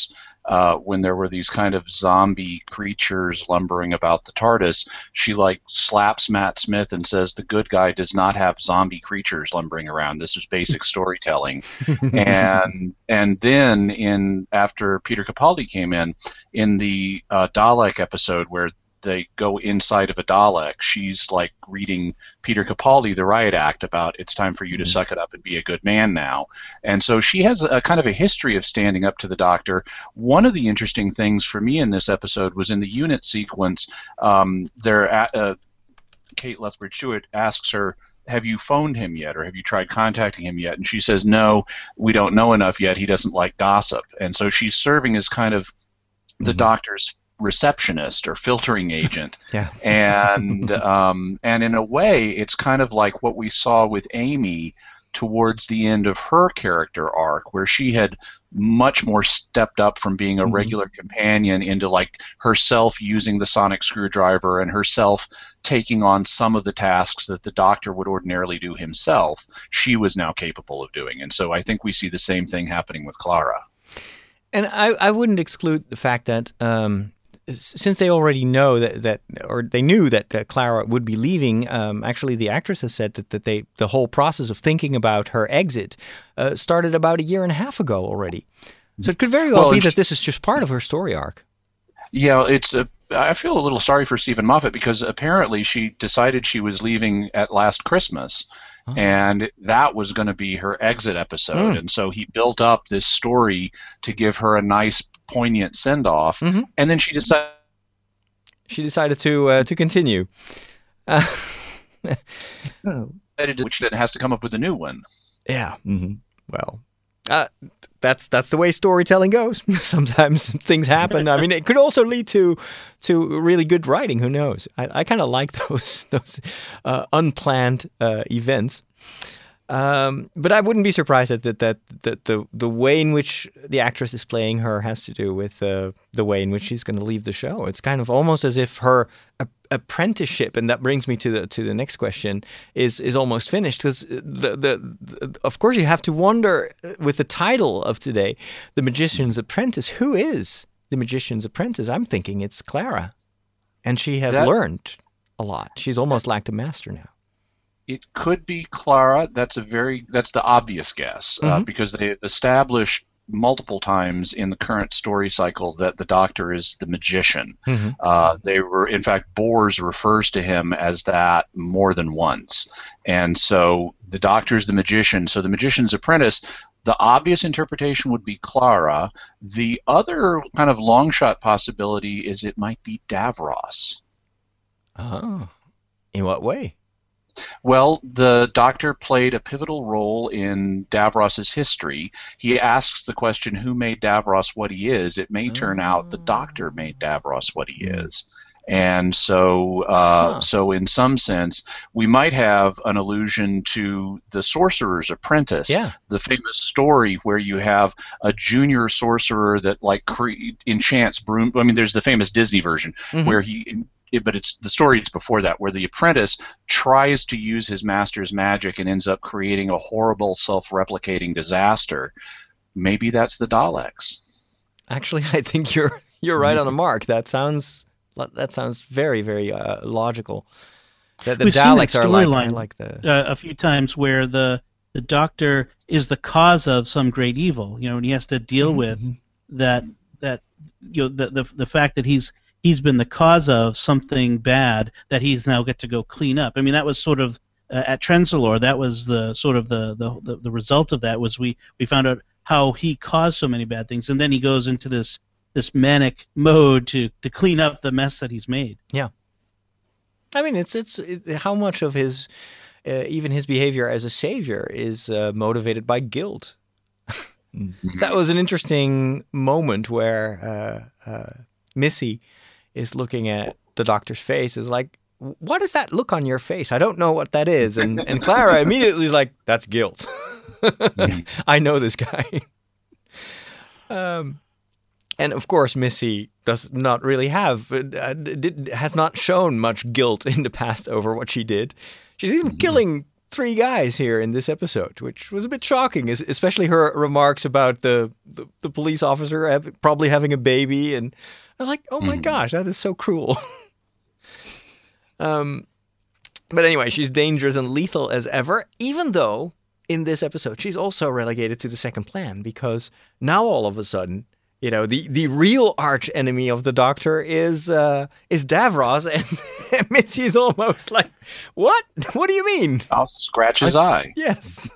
Speaker 5: uh, when there were these kind of zombie creatures lumbering about the TARDIS, she like slaps Matt Smith and says the good guy does not have zombie creatures lumbering around. This is basic storytelling. and and then in after Peter Capaldi came in, in the uh, Dalek episode where they go inside of a Dalek, she's like reading Peter Capaldi, the Riot Act, about it's time for you to suck it up and be a good man now. And so she has a kind of a history of standing up to the Doctor. One of the interesting things for me in this episode was in the unit sequence, um, there, uh, Kate Lethbridge-Stewart asks her, have you phoned him yet, or have you tried contacting him yet? And she says, no, we don't know enough yet. He doesn't like gossip. And so she's serving as kind of the mm-hmm. Doctor's receptionist or filtering agent.
Speaker 2: Yeah.
Speaker 5: and um, and in a way, it's kind of like what we saw with Amy towards the end of her character arc, where she had much more stepped up from being a mm-hmm. regular companion into like herself using the sonic screwdriver and herself taking on some of the tasks that the Doctor would ordinarily do himself. She was now capable of doing. And so I think we see the same thing happening with Clara.
Speaker 2: And I, I wouldn't exclude the fact that um, since they already know that, that or they knew that uh, Clara would be leaving, um, actually the actress has said that, that they the whole process of thinking about her exit uh, started about a year and a half ago already. So it could very well, well be that this is just part of her story arc.
Speaker 5: Yeah, it's a, I feel a little sorry for Stephen Moffat because apparently she decided she was leaving at last Christmas. Oh. And that was going to be her exit episode. Mm. And so he built up this story to give her a nice, poignant send-off. Mm-hmm. And then she decided...
Speaker 2: She decided to uh, to continue. Uh,
Speaker 5: which then has to come up with a new one.
Speaker 2: Yeah. Mm-hmm. Well, uh, that's that's the way storytelling goes. Sometimes things happen. I mean, it could also lead to to really good writing. Who knows? I, I kind of like those those uh, unplanned uh, events. Um, but I wouldn't be surprised that that, that that the the way in which the actress is playing her has to do with uh, the way in which she's going to leave the show. It's kind of almost as if her a- apprenticeship, and that brings me to the to the next question, is is almost finished. Because the, the the of course you have to wonder with the title of today, The Magician's Apprentice. Who is the Magician's Apprentice? I'm thinking it's Clara, and she has that- learned a lot. She's almost like a master now.
Speaker 5: It could be Clara. That's a very that's the obvious guess uh, mm-hmm. because they've established multiple times in the current story cycle that the Doctor is the magician. Mm-hmm. Uh, they were, in fact, Bors refers to him as that more than once, and so the Doctor is the magician. So the Magician's Apprentice. The obvious interpretation would be Clara. The other kind of long shot possibility is it might be Davros.
Speaker 2: Oh, in what way?
Speaker 5: Well, the Doctor played a pivotal role in Davros's history. He asks the question, who made Davros what he is? It may turn out the Doctor made Davros what he is. And so, uh, huh. so in some sense, we might have an allusion to the Sorcerer's Apprentice,
Speaker 2: yeah.
Speaker 5: the famous story where you have a junior sorcerer that like cre- enchants broom. I mean, there's the famous Disney version mm-hmm. where he... It, but it's the story is before that, where the apprentice tries to use his master's magic and ends up creating a horrible self-replicating disaster. Maybe that's the Daleks.
Speaker 2: Actually, I think you're you're right on the mark. That sounds that sounds very very uh, logical. That the
Speaker 3: We've
Speaker 2: Daleks
Speaker 3: seen that
Speaker 2: are like,
Speaker 3: line,
Speaker 2: like the
Speaker 3: uh, a few times where the the Doctor is the cause of some great evil. You know, and he has to deal mm-hmm. with that that you know the the the fact that he's he's been the cause of something bad that he's now got to go clean up. I mean, that was sort of uh, at Trenzalore. That was the sort of the, the the the result of that was we we found out how he caused so many bad things, and then he goes into this this manic mode to to clean up the mess that he's made.
Speaker 2: Yeah, I mean, it's it's it, how much of his uh, even his behavior as a savior is uh, motivated by guilt. Mm-hmm. That was an interesting moment where uh, uh, Missy is looking at the Doctor's face, is like, what is that look on your face? I don't know what that is. And and Clara immediately is like, that's guilt. I know this guy. um, and of course, Missy does not really have, uh, did, has not shown much guilt in the past over what she did. She's even killing three guys here in this episode, which was a bit shocking, especially her remarks about the, the, the police officer have, probably having a baby. And I was like, oh my mm. gosh, that is so cruel. um, But anyway, she's dangerous and lethal as ever, even though in this episode she's also relegated to the second plan, because now all of a sudden, you know, the, the real arch enemy of the Doctor is uh, is Davros, and, and Missy is almost like, what? What do you mean?
Speaker 5: I'll scratch his I, eye.
Speaker 2: Yes.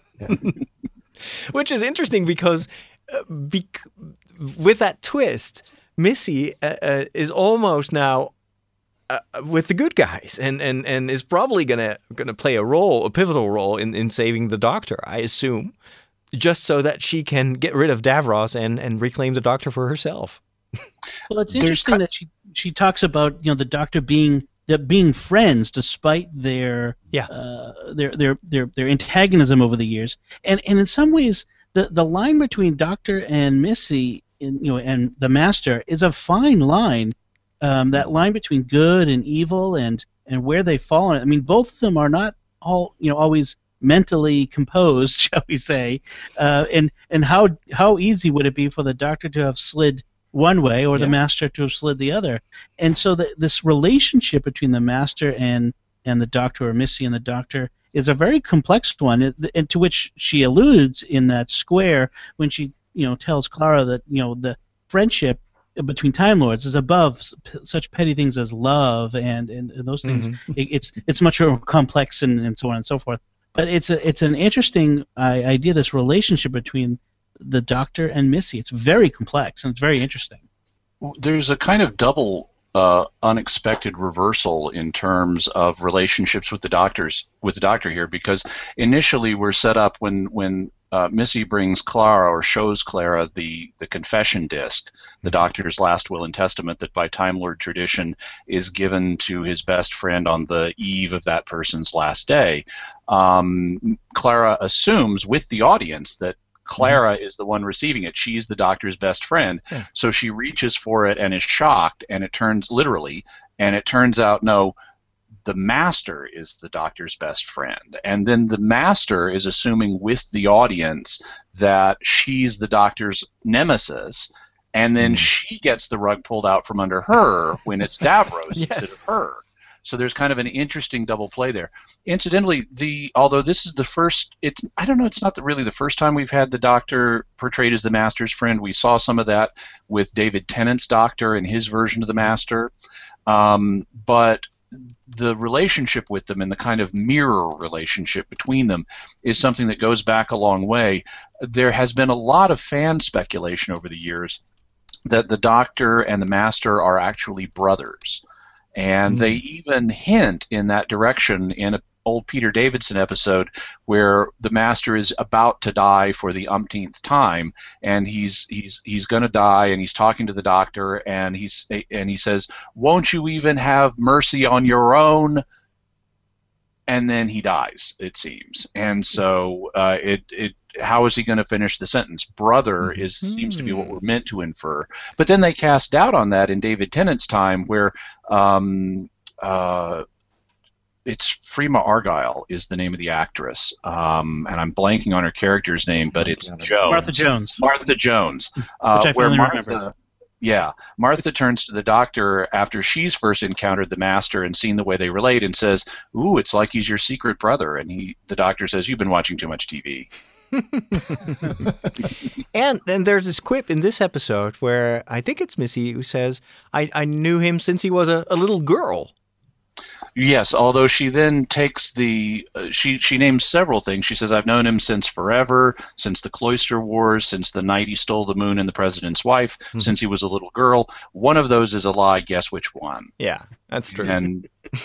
Speaker 2: Which is interesting because uh, bec- with that twist, Missy uh, uh, is almost now uh, with the good guys, and, and, and is probably gonna gonna play a role, a pivotal role in, in saving the Doctor, I assume. Just so that she can get rid of Davros and, and reclaim the Doctor for herself.
Speaker 3: Well, it's interesting that she she talks about, you know, the Doctor being that being friends despite their
Speaker 2: yeah
Speaker 3: uh, their, their their their antagonism over the years, and and in some ways the the line between Doctor and Missy, in, you know, and the Master is a fine line. Um, that line between good and evil, and and where they fall on it. I mean, both of them are not all you know always mentally composed, shall we say, uh, and and how how easy would it be for the Doctor to have slid one way or yeah. the Master to have slid the other? And so the, this relationship between the Master and and the Doctor, or Missy and the Doctor, is a very complex one, and to which she alludes in that square when she you know tells Clara that you know the friendship between Time Lords is above such petty things as love and and, and those things. Mm-hmm. It, it's it's much more complex and, and so on and so forth. But it's a it's an interesting uh, idea, this relationship between the Doctor and Missy. It's very complex and it's very interesting.
Speaker 5: There's a kind of double uh, unexpected reversal in terms of relationships with the doctors with the Doctor here, because initially we're set up when when uh, Missy brings Clara or shows Clara the the confession disc, the Doctor's last will and testament that by Time Lord tradition is given to his best friend on the eve of that person's last day. Um, Clara assumes with the audience that Clara is the one receiving it. She's the Doctor's best friend. Yeah. So she reaches for it and is shocked, and it turns literally, and it turns out, no, the Master is the Doctor's best friend. And then the Master is assuming with the audience that she's the Doctor's nemesis, and then mm. she gets the rug pulled out from under her when it's Davros yes. instead of her. So there's kind of an interesting double play there. Incidentally, the although this is the first, it's I don't know, it's not the, really the first time we've had the Doctor portrayed as the Master's friend. We saw some of that with David Tennant's Doctor and his version of the Master, um, but the relationship with them and the kind of mirror relationship between them is something that goes back a long way. There has been a lot of fan speculation over the years that the Doctor and the Master are actually brothers. And mm. they even hint in that direction in an old Peter Davidson episode where the Master is about to die for the umpteenth time, and he's he's he's going to die, and he's talking to the Doctor, and he's and he says, "Won't you even have mercy on your own?" And then he dies, it seems. And so uh, it it how is he going to finish the sentence? Brother is mm. seems to be what we're meant to infer. But then they cast doubt on that in David Tennant's time, where um, uh, it's Freema Argyle is the name of the actress, um, and I'm blanking on her character's name, but it's Jones.
Speaker 3: Martha Jones.
Speaker 5: Martha Jones. Uh,
Speaker 3: Which I
Speaker 5: where
Speaker 3: finally
Speaker 5: Martha,
Speaker 3: remember.
Speaker 5: Yeah, Martha turns to the Doctor after she's first encountered the Master and seen the way they relate, and says, "Ooh, it's like he's your secret brother." And he, the Doctor says, "You've been watching too much T V."
Speaker 2: And then there's this quip in this episode where I think it's Missy who says, I, I knew him since he was a, a little girl.
Speaker 5: Yes, although she then takes the uh, she she names several things. She says, "I've known him since forever, since the Cloister Wars, since the night he stole the moon and the President's wife, mm-hmm. since he was a little girl." One of those is a lie. Guess which one?
Speaker 2: Yeah, that's true.
Speaker 5: And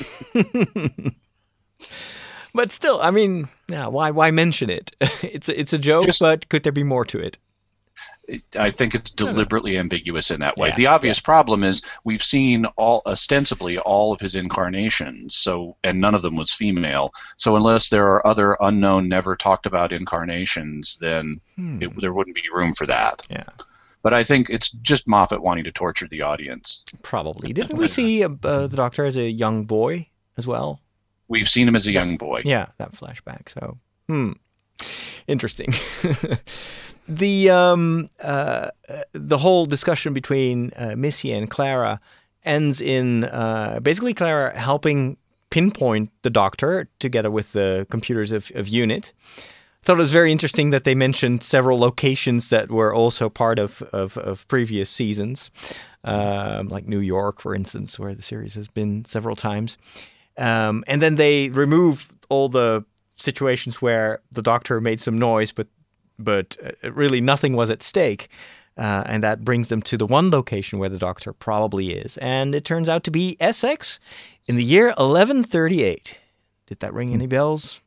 Speaker 2: but still, I mean, yeah, why why mention it? It's a, it's a joke, but could there be more to it?
Speaker 5: I think it's deliberately ambiguous in that way.
Speaker 2: Yeah,
Speaker 5: the obvious
Speaker 2: yeah.
Speaker 5: problem is we've seen all ostensibly all of his incarnations, so and none of them was female. So unless there are other unknown, never talked about incarnations, then hmm. it, there wouldn't be room for that.
Speaker 2: Yeah.
Speaker 5: But I think it's just Moffat wanting to torture the audience.
Speaker 2: Probably. Didn't we see uh, uh, the Doctor as a young boy as well?
Speaker 5: we've seen him as a young boy.
Speaker 2: Yeah, that flashback. So, hmm, interesting. the um uh the whole discussion between uh, Missy and Clara ends in uh, basically Clara helping pinpoint the Doctor together with the computers of, of UNIT. I thought it was very interesting that they mentioned several locations that were also part of, of, of previous seasons, um, like New York, for instance, where the series has been several times. Um, and then they remove all the situations where the Doctor made some noise, but but really nothing was at stake. Uh, and that brings them to the one location where the Doctor probably is. And it turns out to be Essex in the year eleven thirty-eight. Did that ring any bells?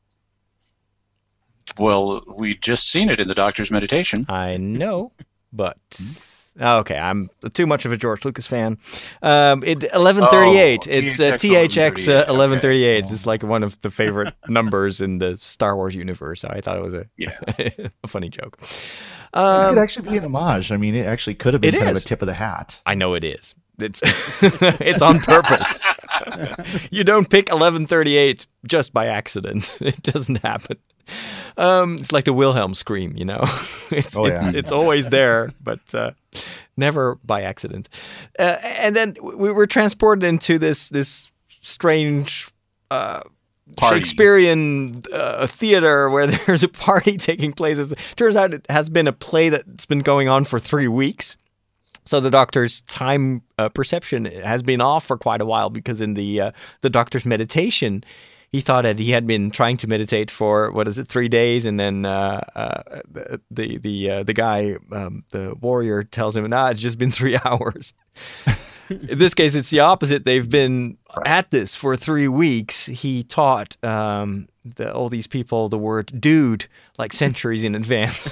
Speaker 5: Well, we just seen it in the Doctor's meditation.
Speaker 2: I know, but... Okay, I'm too much of a George Lucas fan. Um, it eleven thirty-eight.
Speaker 5: Oh,
Speaker 2: it's uh, T H X uh, eleven thirty-eight. Okay. It's like one of the favorite numbers in the Star Wars universe. So I thought it was a,
Speaker 5: yeah.
Speaker 2: a funny joke.
Speaker 4: Um, it could
Speaker 2: Um,
Speaker 4: actually be an homage. I mean, it actually could have been
Speaker 2: It
Speaker 4: kind
Speaker 2: is.
Speaker 4: of a tip of the hat.
Speaker 2: I know it is. It's it's on purpose. You don't pick eleven thirty-eight just by accident. It doesn't happen. Um, it's like the Wilhelm scream, you know. It's
Speaker 4: Oh,
Speaker 2: it's
Speaker 4: yeah.
Speaker 2: it's always there, but uh, never by accident. Uh, and then we were transported into this this strange uh,
Speaker 5: Party.
Speaker 2: Shakespearean uh, theater where there's a party taking place. It turns out it has been a play that's been going on for three weeks. So the Doctor's time uh, perception has been off for quite a while because in the uh, the Doctor's meditation, he thought that he had been trying to meditate for what is it, three days, and then uh, uh, the the the, uh, the guy, um, the warrior, tells him, "Nah, it's just been three hours." In this case, it's the opposite. They've been at this for three weeks. He taught um, the, all these people the word "dude" like centuries in advance,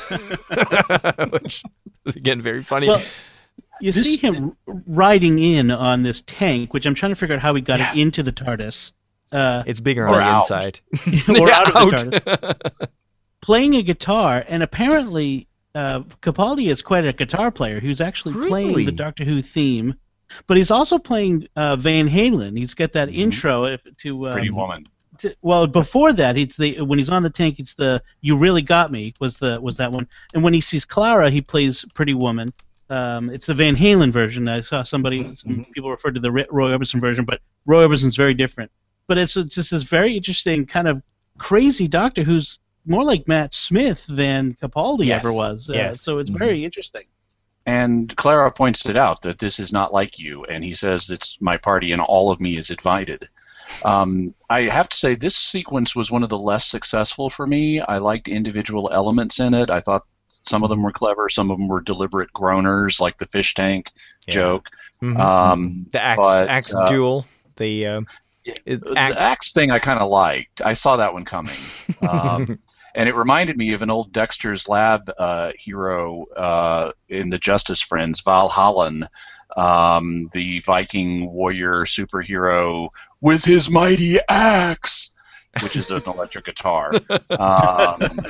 Speaker 2: which is again very funny.
Speaker 3: Well, you
Speaker 5: This-
Speaker 3: see him riding in on this tank, which I'm trying to figure out how he got
Speaker 2: Yeah.
Speaker 3: it into the TARDIS. Uh,
Speaker 2: It's bigger
Speaker 5: Or
Speaker 2: on the
Speaker 5: out.
Speaker 2: inside.
Speaker 3: or
Speaker 2: Yeah,
Speaker 3: out of the
Speaker 2: out.
Speaker 3: TARDIS. Playing a guitar, and apparently uh, Capaldi is quite a guitar player who's actually playing
Speaker 2: Really?
Speaker 3: the Doctor Who theme, but he's also playing uh, Van Halen. He's got that intro if- to um,
Speaker 5: Pretty Woman.
Speaker 3: to- well, before that, it's the when he's on the tank, it's the "You Really Got Me" was the was that one, and when he sees Clara, he plays Pretty Woman. Um, it's the Van Halen version. I saw somebody, some people referred to the Ri- Roy Orbison version, but Roy Orbison's very different. But it's it's just this very interesting kind of crazy Doctor who's more like Matt Smith than Capaldi
Speaker 2: Yes,
Speaker 3: ever was. Uh,
Speaker 2: yes.
Speaker 3: So it's very interesting.
Speaker 5: And Clara points it out that this is not like you, and he says it's my party and all of me is invited. Um, I have to say this sequence was one of the less successful for me. I liked individual elements in it. I thought some of them were clever, some of them were deliberate groaners, like the fish tank
Speaker 2: Yeah.
Speaker 5: joke.
Speaker 2: Mhm.
Speaker 5: Um,
Speaker 2: the axe
Speaker 5: but,
Speaker 2: axe
Speaker 5: uh,
Speaker 2: duel. The uh, is-
Speaker 5: the
Speaker 2: axe-
Speaker 5: axe thing I kind of liked. I saw that one coming. Um, and it reminded me of an old Dexter's Lab uh, hero uh, in the Justice Friends, Val Hallen, um, the Viking warrior superhero with his mighty axe, which is an electric guitar. Um,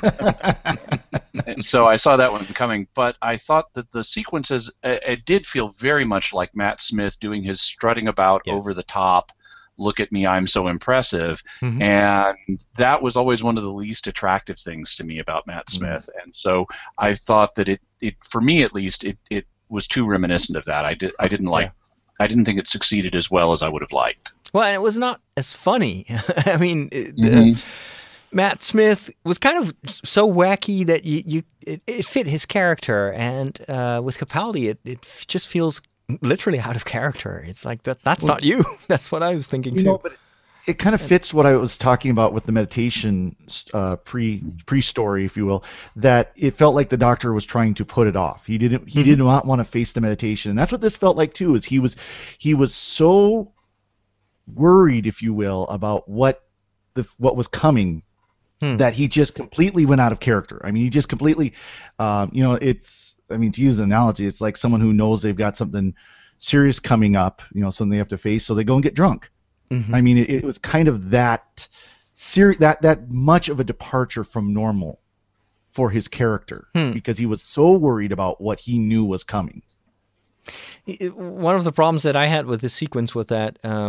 Speaker 5: and so I saw that one coming, but I thought that the sequences, it, it did feel very much like Matt Smith doing his strutting about
Speaker 2: Yes.
Speaker 5: over the top, look at me, I'm so impressive.
Speaker 2: Mhm.
Speaker 5: And that was always one of the least attractive things to me about Matt Smith. And so I thought that it, it for me at least, it, it was too reminiscent of that. I, did, I didn't like, I didn't think it succeeded as well as I would have liked.
Speaker 2: Well, and it was not as funny. I mean, it-
Speaker 5: Mhm.
Speaker 2: uh, Matt Smith was kind of so wacky that you, you it, it fit his character, and uh, with Capaldi, it, it just feels literally out of character. It's like that. That's not you. That's what I was thinking
Speaker 4: You
Speaker 2: too.
Speaker 4: know, but it kind of fits what I was talking about with the meditation uh, pre pre story, if you will. That it felt like the Doctor was trying to put it off. He didn't. He
Speaker 2: Mhm.
Speaker 4: did not want to face the meditation, and that's what this felt like too. Is he was he was so worried, if you will, about what the what was coming.
Speaker 2: Hmm.
Speaker 4: That he just completely went out of character. I mean, he just completely, um, you know, it's, I mean, to use an analogy, it's like someone who knows they've got something serious coming up, you know, something they have to face, so they go and get drunk.
Speaker 2: Mhm.
Speaker 4: I mean, it, it was kind of that, seri- that that much of a departure from normal for his character
Speaker 2: Hmm.
Speaker 4: because he was so worried about what he knew was coming.
Speaker 2: It- One of the problems that I had with this sequence was that um,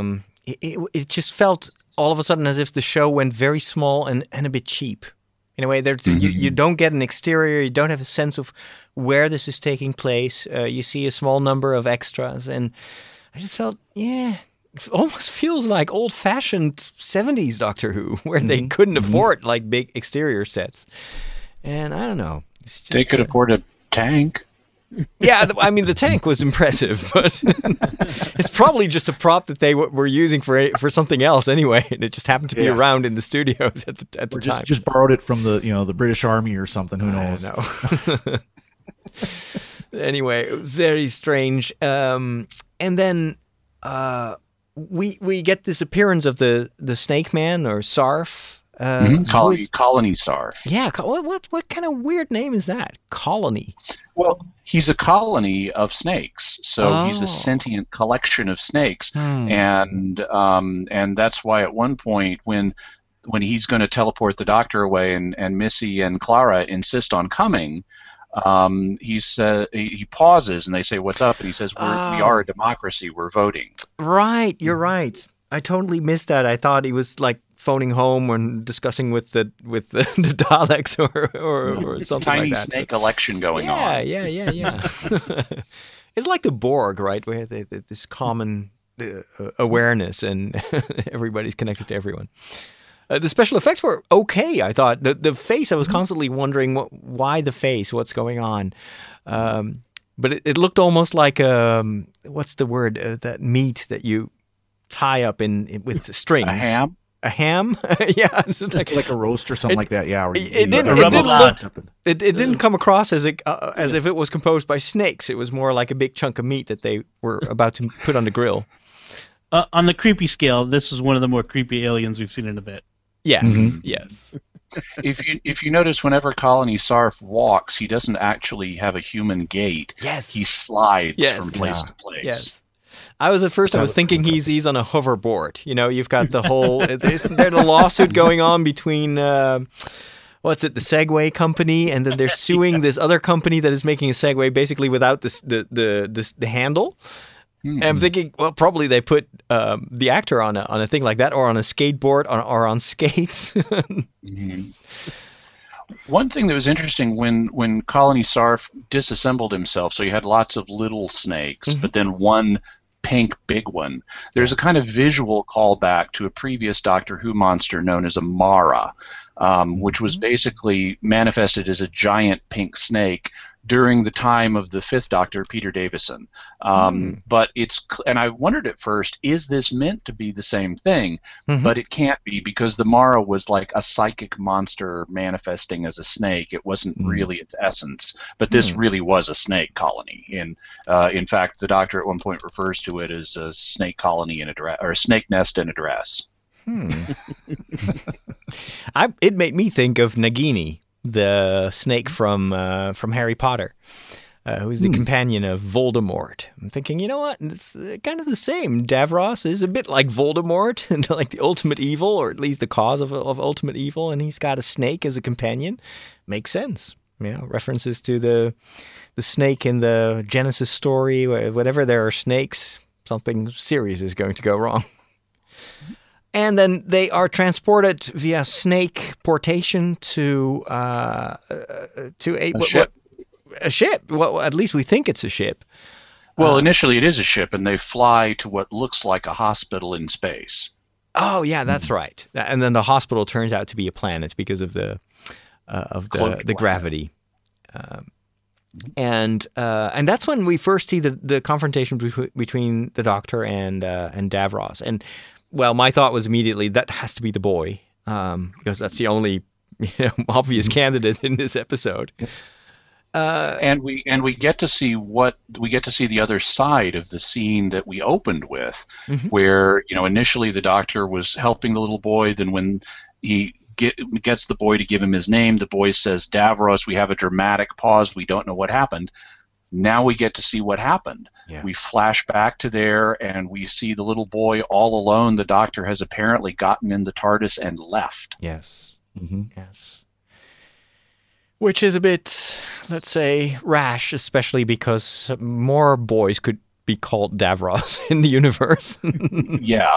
Speaker 2: it, it, it just felt all of a sudden as if the show went very small and, and a bit cheap. In a way, there mm-hmm. you, you don't get an exterior, you don't have a sense of where this is taking place. Uh, you see a small number of extras, and I just felt, yeah, it almost feels like old-fashioned seventies Doctor Who, where mm-hmm. they couldn't mm-hmm. afford like big exterior sets. And I don't know. It's just,
Speaker 5: they could uh, afford a tank.
Speaker 2: Yeah, I mean the tank was impressive, but it's probably just a prop that they w- were using for for something else anyway, and it just happened to be yeah. around in the studios at the at the
Speaker 4: or
Speaker 2: time.
Speaker 4: Just, just borrowed it from the you know the British Army or something. Who knows?
Speaker 2: I know. Anyway, very strange. Um, and then uh, we we get this appearance of the the Snake Man or Sarf. Uh,
Speaker 5: mm-hmm. Colony, is, Colony Sarf.
Speaker 2: Yeah, what, what what kind of weird name is that? Colony.
Speaker 5: Well, he's a colony of snakes, so
Speaker 2: oh.
Speaker 5: he's a sentient collection of snakes,
Speaker 2: hmm.
Speaker 5: and um, and that's why at one point when when he's going to teleport the Doctor away, and, and Missy and Clara insist on coming, um, he's uh, he, he pauses and they say, "What's up?" And he says, We're,
Speaker 2: oh.
Speaker 5: "We are a democracy. We're voting."
Speaker 2: Right, you're right. I totally missed that. I thought he was like phoning home and discussing with the with the, the Daleks or or, or something
Speaker 5: Tiny
Speaker 2: like that.
Speaker 5: Tiny snake election going
Speaker 2: yeah,
Speaker 5: on.
Speaker 2: Yeah, yeah, yeah, yeah. It's like the Borg, right? Where they, they, this common uh, awareness and everybody's connected to everyone. Uh, the special effects were okay, I thought. The the face, I was constantly wondering what, why the face, what's going on. Um, but it, it looked almost like, um, what's the word, uh, that meat that you tie up in, in with strings.
Speaker 5: A ham?
Speaker 2: A ham? Yeah. It's just like,
Speaker 4: like a roast or something
Speaker 2: it,
Speaker 4: like that, yeah.
Speaker 2: It, it, didn't, it, didn't look, it, it didn't come across as, it, uh, as if it was composed by snakes. It was more like a big chunk of meat that they were about to put on the grill.
Speaker 3: Uh, on the creepy scale, this is one of the more creepy aliens we've seen in a bit.
Speaker 2: Yes, mm-hmm. yes.
Speaker 5: If you if you notice, whenever Colony Sarf walks, he doesn't actually have a human gait.
Speaker 2: Yes.
Speaker 5: He slides
Speaker 2: yes.
Speaker 5: from place
Speaker 2: yeah.
Speaker 5: to place.
Speaker 2: Yes. I was at first. I was thinking he's he's on a hoverboard. You know, you've got the whole there's there's a lawsuit going on between uh, what's it, the Segway company, and then they're suing yeah. this other company that is making a Segway basically without this, the the the the handle. Mm-hmm. And I'm thinking, well, probably they put um, the actor on a on a thing like that, or on a skateboard, or, or on skates.
Speaker 5: mm-hmm. One thing that was interesting when, when Colony Sarf disassembled himself, so you had lots of little snakes, mm-hmm. but then one pink big one. There's a kind of visual callback to a previous Doctor Who monster known as a Mara, um, which was basically manifested as a giant pink snake during the time of the fifth Doctor, Peter Davison. Um, mm. But it's, and I wondered at first, is this meant to be the same thing? Mm-hmm. But it can't be, because the Mara was like a psychic monster manifesting as a snake. It wasn't mm. really its essence. But this mm. really was a snake colony. And uh, in fact, the Doctor at one point refers to it as a snake colony in a dress, or a snake nest in a dress.
Speaker 2: Hmm. I, it made me think of Nagini, the snake from uh, from Harry Potter, uh, who's the hmm. companion of Voldemort. I'm thinking, you know what? It's kind of the same. Davros is a bit like Voldemort, and like the ultimate evil, or at least the cause of of ultimate evil, and he's got a snake as a companion. Makes sense. You know, references to the the snake in the Genesis story. Whenever there are snakes, something serious is going to go wrong. And then they are transported via snake portation to uh, to a,
Speaker 5: a
Speaker 2: what,
Speaker 5: ship.
Speaker 2: What, a ship. Well, at least we think it's a ship.
Speaker 5: Well,
Speaker 2: uh,
Speaker 5: initially it is a ship, and they fly to what looks like a hospital in space.
Speaker 2: Oh, yeah, that's mm-hmm. right. And then the hospital turns out to be a planet because of the uh, of the the gravity. Um, and uh, and that's when we first see the the confrontation be- between the Doctor and uh, and Davros. And well, my thought was immediately that has to be the boy, um, because that's the only you know, obvious candidate in this episode. Uh,
Speaker 5: and we and we get to see what we get to see the other side of the scene that we opened with, mm-hmm. where you know initially the Doctor was helping the little boy. Then when he get, gets the boy to give him his name, the boy says Davros. We have a dramatic pause. We don't know what happened. Now we get to see what happened. Yeah. We flash back to there, and we see the little boy all alone. The Doctor has apparently gotten in the TARDIS and left.
Speaker 2: Yes. Mm-hmm. Yes. Which is a bit, let's say, rash, especially because more boys could be called Davros in the universe.
Speaker 5: Yeah.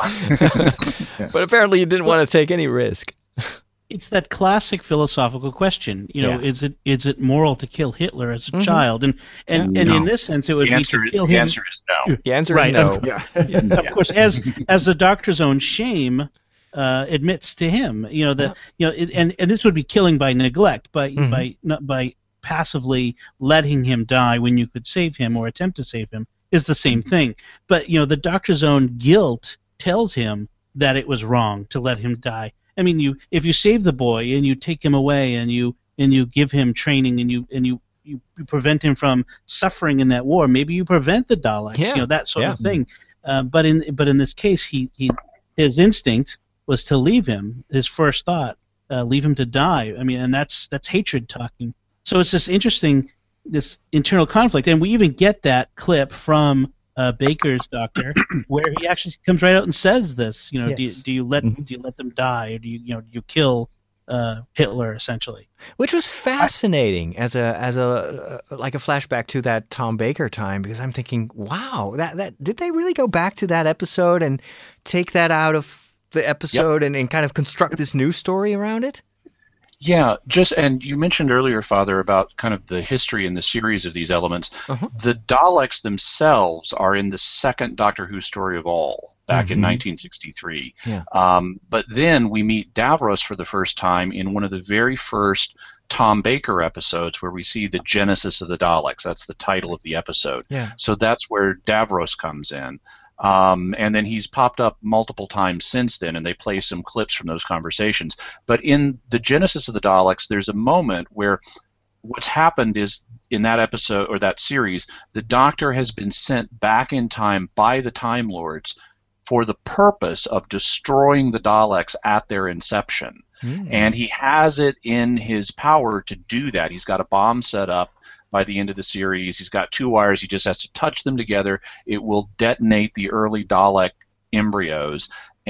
Speaker 2: But apparently he didn't want to take any risk.
Speaker 3: It's that classic philosophical question. You know,
Speaker 2: Yeah.
Speaker 3: is it is it moral to kill Hitler as a
Speaker 2: Mhm.
Speaker 3: child? And and,
Speaker 5: Yeah.
Speaker 3: and in
Speaker 5: No.
Speaker 3: this sense, it would
Speaker 5: The
Speaker 3: be
Speaker 5: answer,
Speaker 3: to
Speaker 5: is,
Speaker 3: kill
Speaker 5: the
Speaker 3: him.
Speaker 5: answer is no.
Speaker 2: The answer
Speaker 3: Right,
Speaker 2: is no.
Speaker 4: Yeah.
Speaker 3: Of course, as as the Doctor's own shame uh, admits to him, you know that you know, it, and and this would be killing by neglect, by
Speaker 2: Mhm.
Speaker 3: by not by passively letting him die when you could save him or attempt to save him is the same thing. But you know, the Doctor's own guilt tells him that it was wrong to let him die. I mean, you if you save the boy and you take him away and you and you give him training and you and you you, you prevent him from suffering in that war, maybe you prevent the Daleks,
Speaker 2: Yeah.
Speaker 3: you know, that sort
Speaker 2: Yeah.
Speaker 3: of thing. Uh, but in but in this case, he, he his instinct was to leave him. His first thought, uh, leave him to die. I mean, and that's that's hatred talking. So it's this interesting, this internal conflict, and we even get that clip from uh, Baker's Doctor, where he actually comes right out and says this. You know, do, you,
Speaker 2: Yes.
Speaker 3: do you let
Speaker 4: Mhm.
Speaker 3: do you let them die, or do you you know do you kill uh, Hitler essentially?
Speaker 2: Which was fascinating as a as a uh, like a flashback to that Tom Baker time, because I'm thinking, wow, that that did they really go back to that episode and take that out of the episode and, and kind of construct this new story around it?
Speaker 5: Yeah, just and you mentioned earlier, Father, about kind of the history and the series of these elements.
Speaker 2: Uh-huh.
Speaker 5: The Daleks themselves are in the second Doctor Who story of all, back in
Speaker 2: Mhm.
Speaker 5: nineteen sixty-three.
Speaker 2: Yeah.
Speaker 5: Um, but then we meet Davros for the first time in one of the very first Tom Baker episodes, where we see the genesis of the Daleks. That's the title of the episode.
Speaker 2: Yeah.
Speaker 5: So that's where Davros comes in. Um, and then he's popped up multiple times since then, and they play some clips from those conversations. But in the genesis of the Daleks, there's a moment where what's happened is, in that episode or that series, the Doctor has been sent back in time by the Time Lords for the purpose of destroying the Daleks at their inception.
Speaker 2: Mm.
Speaker 5: And he has it in his power to do that. He's got a bomb set up by the end of the series. He's got two wires. He just has to touch them together. It will detonate the early Dalek embryos,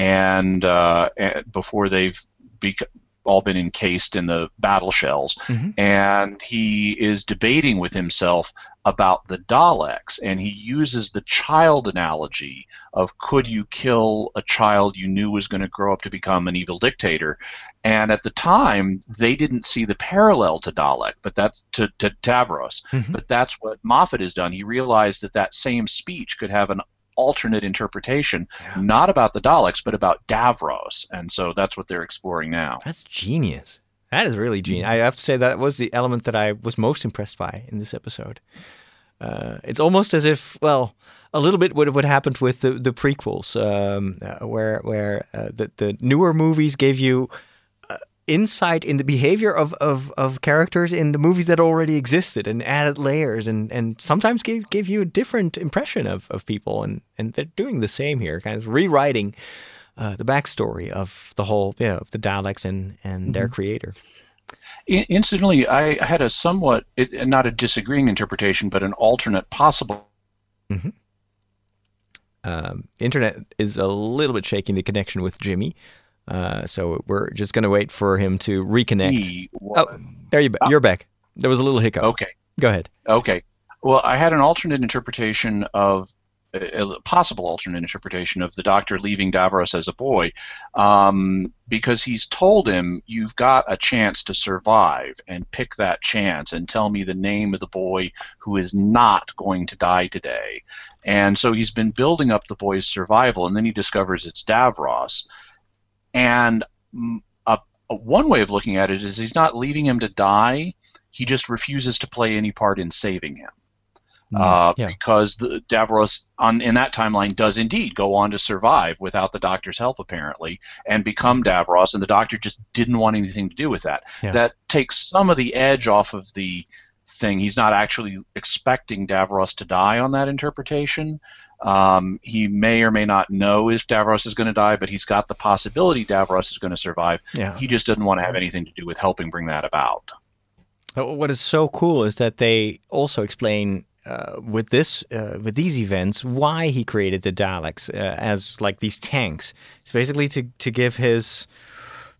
Speaker 5: and uh, before they've bec- all been encased in the battle shells.
Speaker 2: Mhm.
Speaker 5: And he is debating with himself about the Daleks, and he uses the child analogy of, could you kill a child you knew was going to grow up to become an evil dictator? And at the time, they didn't see the parallel to Dalek, but that's to, to Davros.
Speaker 2: Mhm.
Speaker 5: But that's what Moffat has done. He realized that that same speech could have an alternate interpretation,
Speaker 2: Yeah.
Speaker 5: not about the Daleks, but about Davros. And so that's what they're exploring now.
Speaker 2: That's genius. That is really genius. I have to say that was the element that I was most impressed by in this episode. Uh, it's almost as if, well, a little bit what what happened with the the prequels, um, uh, where where uh, the the newer movies gave you uh, insight in the behavior of, of, of characters in the movies that already existed, and added layers, and, and sometimes gave gave you a different impression of, of people, and, and they're doing the same here, kind of rewriting uh, the backstory of the whole, you know, of the Daleks and, and mm-hmm. their creator.
Speaker 5: In- incidentally, I had a somewhat, it, not a disagreeing interpretation, but an alternate possible.
Speaker 2: Mm-hmm. Um, internet is a little bit shaking the connection with Jimmy, uh, so we're just going to wait for him to reconnect. Oh, there you you're back. There was a little hiccup.
Speaker 5: Okay.
Speaker 2: Go ahead.
Speaker 5: Okay. Well, I had an alternate interpretation of a possible alternate interpretation of the Doctor leaving Davros as a boy, um, because he's told him, you've got a chance to survive, and pick that chance and tell me the name of the boy who is not going to die today. And so he's been building up the boy's survival, and then he discovers it's Davros. And a, a one way of looking at it is he's not leaving him to die, he just refuses to play any part in saving him. Uh, yeah. Because the Davros on in that timeline does indeed go on to survive without the Doctor's help, apparently, and become Davros, and the Doctor just didn't want anything to do with that. Yeah. That takes some of the edge off of the thing. He's not actually expecting Davros to die on that interpretation. Um, he may or may not know if Davros is going to die, but he's got the possibility Davros is going to survive.
Speaker 2: Yeah.
Speaker 5: He just doesn't want to have anything to do with helping bring that about.
Speaker 2: What is so cool is that they also explain Uh, with this, uh, with these events, why he created the Daleks uh, as like these tanks. It's basically to to give his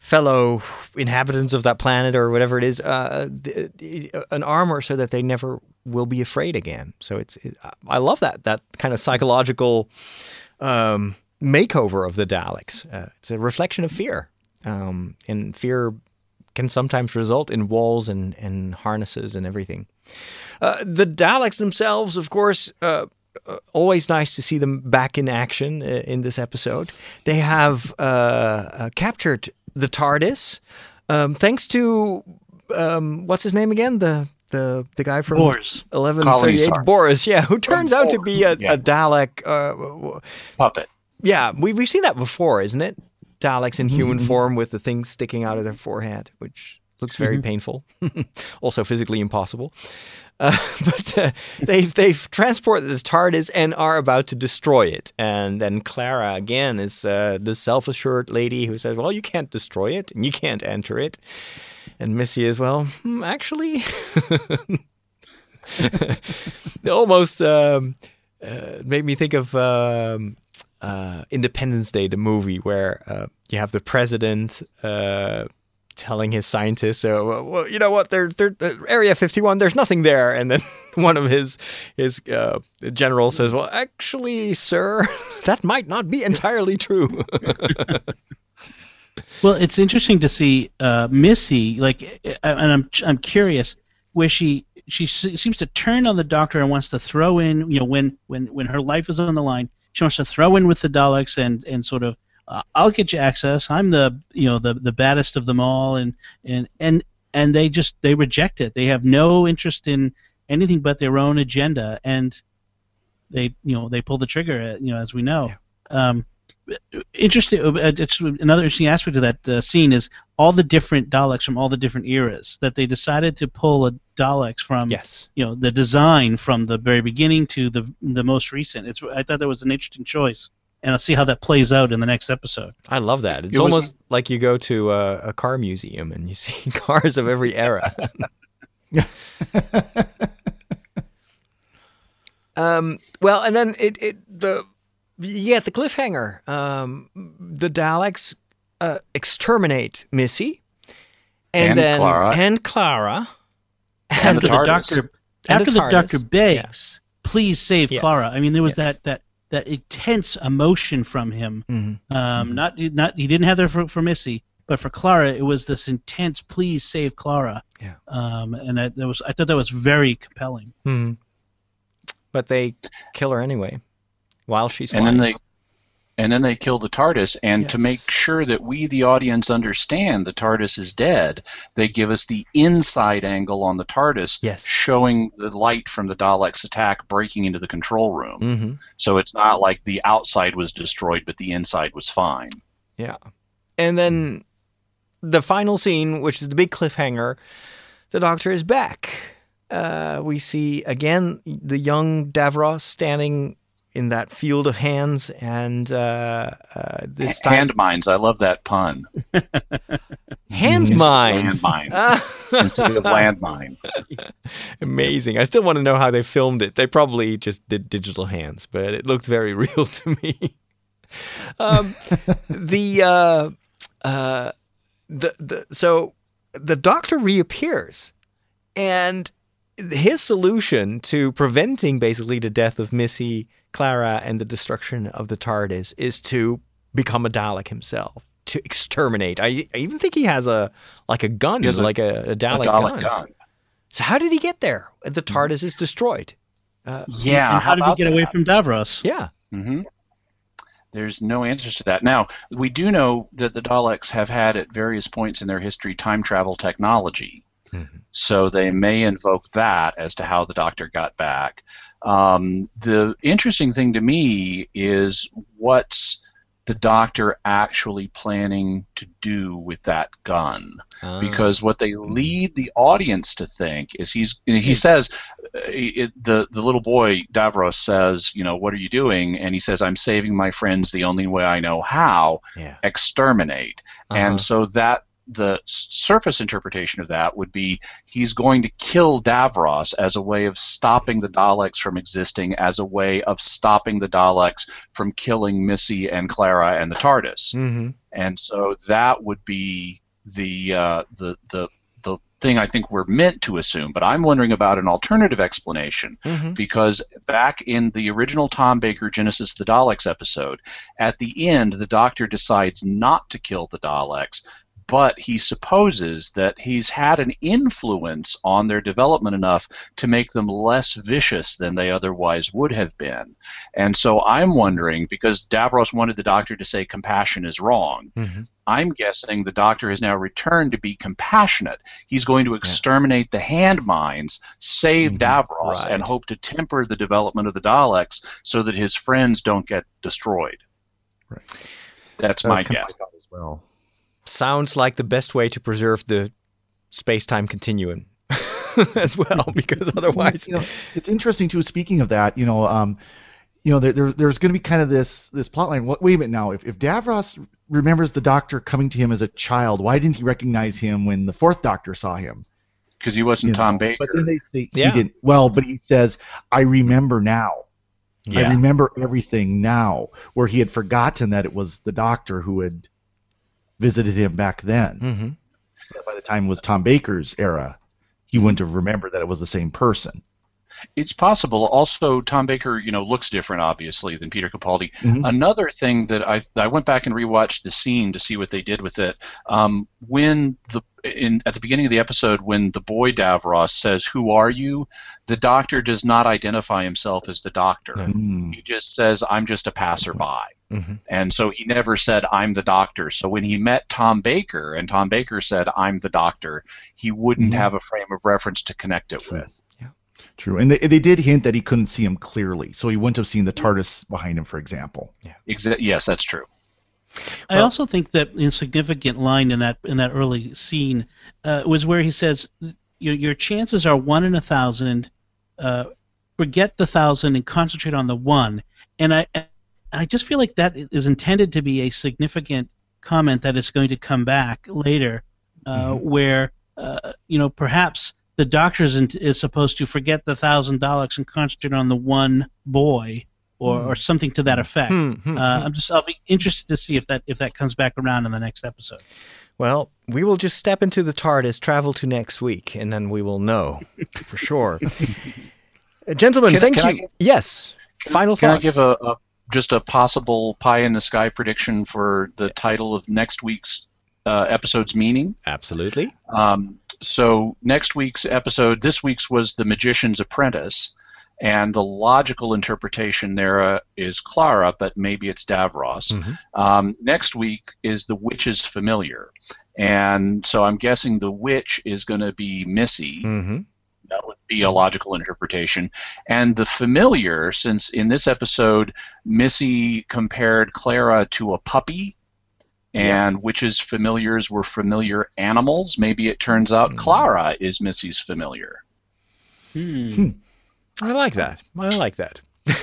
Speaker 2: fellow inhabitants of that planet or whatever it is uh, the, the, an armor so that they never will be afraid again. So it's it, I love that that kind of psychological um, makeover of the Daleks. Uh, it's a reflection of fear, um, and fear can sometimes result in walls and, and harnesses and everything. Uh, the Daleks themselves, of course, uh, uh, always nice to see them back in action uh, in this episode. They have uh, uh, captured the TARDIS, um, thanks to um, what's his name again? The the the guy from
Speaker 3: Boris.
Speaker 2: eleven thirty-eight, Boris, yeah, who turns out to be a,
Speaker 5: yeah.
Speaker 2: a Dalek uh,
Speaker 5: puppet.
Speaker 2: Yeah, we we've seen that before, isn't it? Daleks in human
Speaker 3: Mm-hmm.
Speaker 2: form with the things sticking out of their forehead, which looks very
Speaker 3: Mm-hmm.
Speaker 2: painful, also physically impossible. Uh, but uh, they've they've transported the TARDIS and are about to destroy it. And then Clara again is uh, the self-assured lady who says, "Well, you can't destroy it, and you can't enter it." And Missy as well. Hmm, actually, almost um, uh, made me think of um, uh, Independence Day, the movie, where uh, you have the president uh, telling his scientists, uh, well, well, you know what, they're, they're, uh, Area fifty-one, there's nothing there. And then one of his his uh, generals says, "Well, actually, sir, that might not be entirely true."
Speaker 3: Well, it's interesting to see uh, Missy, like, and I'm I'm curious, where she she seems to turn on the Doctor and wants to throw in, you know, when when when her life is on the line, she wants to throw in with the Daleks and and sort of, uh, I'll get you access. I'm the you know the the baddest of them all, and and and and they just they reject it. They have no interest in anything but their own agenda, and they you know they pull the trigger, you know, as we know.
Speaker 2: Yeah.
Speaker 3: Um, Interesting. It's another interesting aspect of that uh, scene is all the different Daleks from all the different eras. That they decided to pull a Daleks from,
Speaker 2: Yes.
Speaker 3: you know, the design from the very beginning to the the most recent. It's I thought that was an interesting choice, and I'll see how that plays out in the next episode.
Speaker 2: I love that. It's
Speaker 5: It was-
Speaker 2: almost like you go to a, a car museum and you see cars of every era. um, well, and then it, it the yeah the cliffhanger. Um, the Daleks uh, exterminate Missy, and,
Speaker 5: And
Speaker 2: then
Speaker 5: Clara.
Speaker 2: and Clara.
Speaker 5: And
Speaker 3: after
Speaker 5: the
Speaker 3: the,
Speaker 5: TARDIS.
Speaker 3: doctor,
Speaker 2: And
Speaker 3: after
Speaker 2: the
Speaker 3: the, doctor
Speaker 2: TARDIS.
Speaker 3: begs, please save
Speaker 2: Yes.
Speaker 3: Clara. I mean, there was
Speaker 2: Yes.
Speaker 3: that that that intense emotion from him.
Speaker 2: Mhm.
Speaker 3: Um, not not he didn't have that for, for Missy, but for Clara, it was this intense, please save Clara.
Speaker 2: Yeah.
Speaker 3: Um, and I, that was I thought that was very compelling.
Speaker 2: Mhm. But they kill her anyway, while she's
Speaker 5: And
Speaker 2: flying.
Speaker 5: then they and then they kill the TARDIS, and to
Speaker 2: Yes.
Speaker 5: make sure that we, the audience, understand the TARDIS is dead, they give us the inside angle on the TARDIS,
Speaker 2: Yes.
Speaker 5: showing the light from the Daleks' attack breaking into the control room.
Speaker 2: Mhm.
Speaker 5: So it's not like the outside was destroyed, but the inside was fine.
Speaker 2: Yeah. And then the final scene, which is the big cliffhanger, the Doctor is back. Uh, we see again the young Davros standing in that field of hands, and uh, uh, this time
Speaker 5: Hand mines, I love that pun.
Speaker 2: hand
Speaker 5: Instead of
Speaker 2: mines.
Speaker 5: landmines. Instead of landmine.
Speaker 2: Amazing. I still want to know how they filmed it. They probably just did digital hands, but it looked very real to me. um, the uh, uh, the the so the Doctor reappears, and his solution to preventing basically the death of Missy, Clara, and the destruction of the TARDIS is to become a Dalek himself, to exterminate. I, I even think he has a like a gun,
Speaker 5: He has a-
Speaker 2: like a, a
Speaker 5: A
Speaker 2: Dalek,
Speaker 5: Dalek
Speaker 2: gun.
Speaker 5: gun.
Speaker 2: So how did he get there? The TARDIS is destroyed. Uh,
Speaker 5: Yeah,
Speaker 3: and how, did we
Speaker 5: about
Speaker 3: get away
Speaker 5: that?
Speaker 3: from Davros?
Speaker 2: yeah.
Speaker 5: hmm There's no answers to that. Now, we do know that the Daleks have had at various points in their history time travel technology.
Speaker 2: Mhm.
Speaker 5: So they may invoke that as to how the Doctor got back. Um, the interesting thing to me is what's the Doctor actually planning to do with that gun?
Speaker 2: Ah.
Speaker 5: Because what they lead the audience to think is he's he says uh, it, the the little boy Davros says, you know, what are you doing? And he says, I'm saving my friends the only way I know how,
Speaker 2: yeah.
Speaker 5: exterminate.
Speaker 2: Uh-huh.
Speaker 5: And so that the s- surface interpretation of that would be he's going to kill Davros as a way of stopping the Daleks from existing, as a way of stopping the Daleks from killing Missy and Clara and the TARDIS.
Speaker 2: hmm
Speaker 5: And so that would be the uh, the the the thing I think we're meant to assume. But I'm wondering about an alternative explanation, mm-hmm. because back in the original Tom Baker Genesis of the Daleks episode, at the end the Doctor decides not to kill the Daleks, but he supposes that he's had an influence on their development enough to make them less vicious than they otherwise would have been. And so I'm wondering, because Davros wanted the Doctor to say compassion is wrong, mm-hmm. I'm guessing the Doctor has now returned to be compassionate. He's going to exterminate yeah. the hand mines, save mm-hmm. Davros, right. and hope to temper the development of the Daleks so that his friends don't get destroyed.
Speaker 4: Right.
Speaker 5: That's, That's my guess.
Speaker 4: As well.
Speaker 2: Sounds like the best way to preserve the space-time continuum as well, because otherwise...
Speaker 4: You know, it's interesting, too, speaking of that, you know, um, you know, there, there there's going to be kind of this this plot line. What, wait a minute now, if, if Davros remembers the Doctor coming to him as a child, why didn't he recognize him when the fourth Doctor saw him?
Speaker 5: Because he wasn't you Tom know? Baker.
Speaker 4: But then they say,
Speaker 2: yeah.
Speaker 4: he didn't. Well, but he says, I remember now.
Speaker 2: Yeah.
Speaker 4: I remember everything now, where he had forgotten that it was the Doctor who had visited him back then.
Speaker 2: Mm-hmm.
Speaker 4: So by the time it was Tom Baker's era, he wouldn't have remembered that it was the same person.
Speaker 5: It's possible. Also, Tom Baker, you know, looks different, obviously, than Peter Capaldi. Mm-hmm. Another thing that I I went back and rewatched the scene to see what they did with it. Um, when the in at the beginning of the episode, when the boy Davros says, "Who are you?" the Doctor does not identify himself as the Doctor.
Speaker 4: Mm-hmm.
Speaker 5: He just says, "I'm just a passerby."
Speaker 2: Mm-hmm.
Speaker 5: And so he never said, "I'm the Doctor." So when he met Tom Baker and Tom Baker said, "I'm the Doctor," he wouldn't
Speaker 4: mm-hmm.
Speaker 5: have a frame of reference to connect it with.
Speaker 2: Yeah.
Speaker 4: True, and they, they did hint that he couldn't see him clearly, so he wouldn't have seen the TARDIS behind him, for example.
Speaker 2: Yeah.
Speaker 5: Exa- yes, that's true.
Speaker 3: I well, also think that a significant line in that in that early scene uh, was where he says, "Your your chances are one in a thousand. Uh, forget the thousand and concentrate on the one." And I I just feel like that is intended to be a significant comment that is going to come back later, uh, mm-hmm. where uh, you know perhaps the Doctor is, is supposed to forget the thousand Daleks and concentrate on the one boy, or, mm. or something to that effect.
Speaker 2: Mm-hmm.
Speaker 3: Uh, I'm just I'll be interested to see if that if that comes back around in the next episode.
Speaker 2: Well, we will just step into the TARDIS, travel to next week, and then we will know for sure. Uh, gentlemen,
Speaker 5: can,
Speaker 2: thank
Speaker 5: can
Speaker 2: you.
Speaker 5: I,
Speaker 2: yes.
Speaker 5: Can,
Speaker 2: Final
Speaker 5: can
Speaker 2: thoughts.
Speaker 5: Can I give a, a just a possible pie in the sky prediction for the title of next week's uh, episode's meaning?
Speaker 2: Absolutely.
Speaker 5: Um, so next week's episode, this week's was The Magician's Apprentice, and the logical interpretation there uh, is Clara, but maybe it's Davros.
Speaker 2: Mm-hmm.
Speaker 5: Um, next week is The Witch's Familiar, and so I'm guessing the witch is going to be Missy.
Speaker 2: Mm-hmm.
Speaker 5: That would be a logical interpretation. And the familiar, since in this episode Missy compared Clara to a puppy, and witches' familiars were familiar animals, maybe it turns out mm. Clara is Missy's familiar.
Speaker 3: Hmm. Hmm.
Speaker 2: I like that. I like that.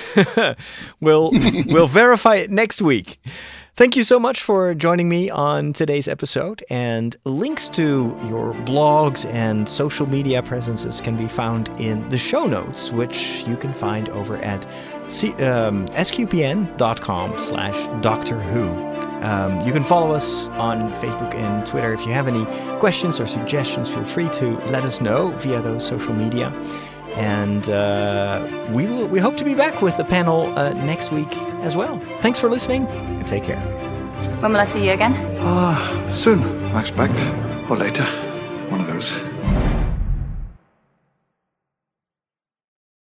Speaker 2: we'll we'll verify it next week. Thank you so much for joining me on today's episode, and links to your blogs and social media presences can be found in the show notes, which you can find over at C- um, sqpn.com slash Doctor Who. Um, you can follow us on Facebook and Twitter. If you have any questions or suggestions, feel free to let us know via those social media. And uh, we will. We hope to be back with the panel uh, next week as well. Thanks for listening, and take care.
Speaker 6: When will I see you again?
Speaker 1: Ah, uh, soon, I expect. Or later. One of those.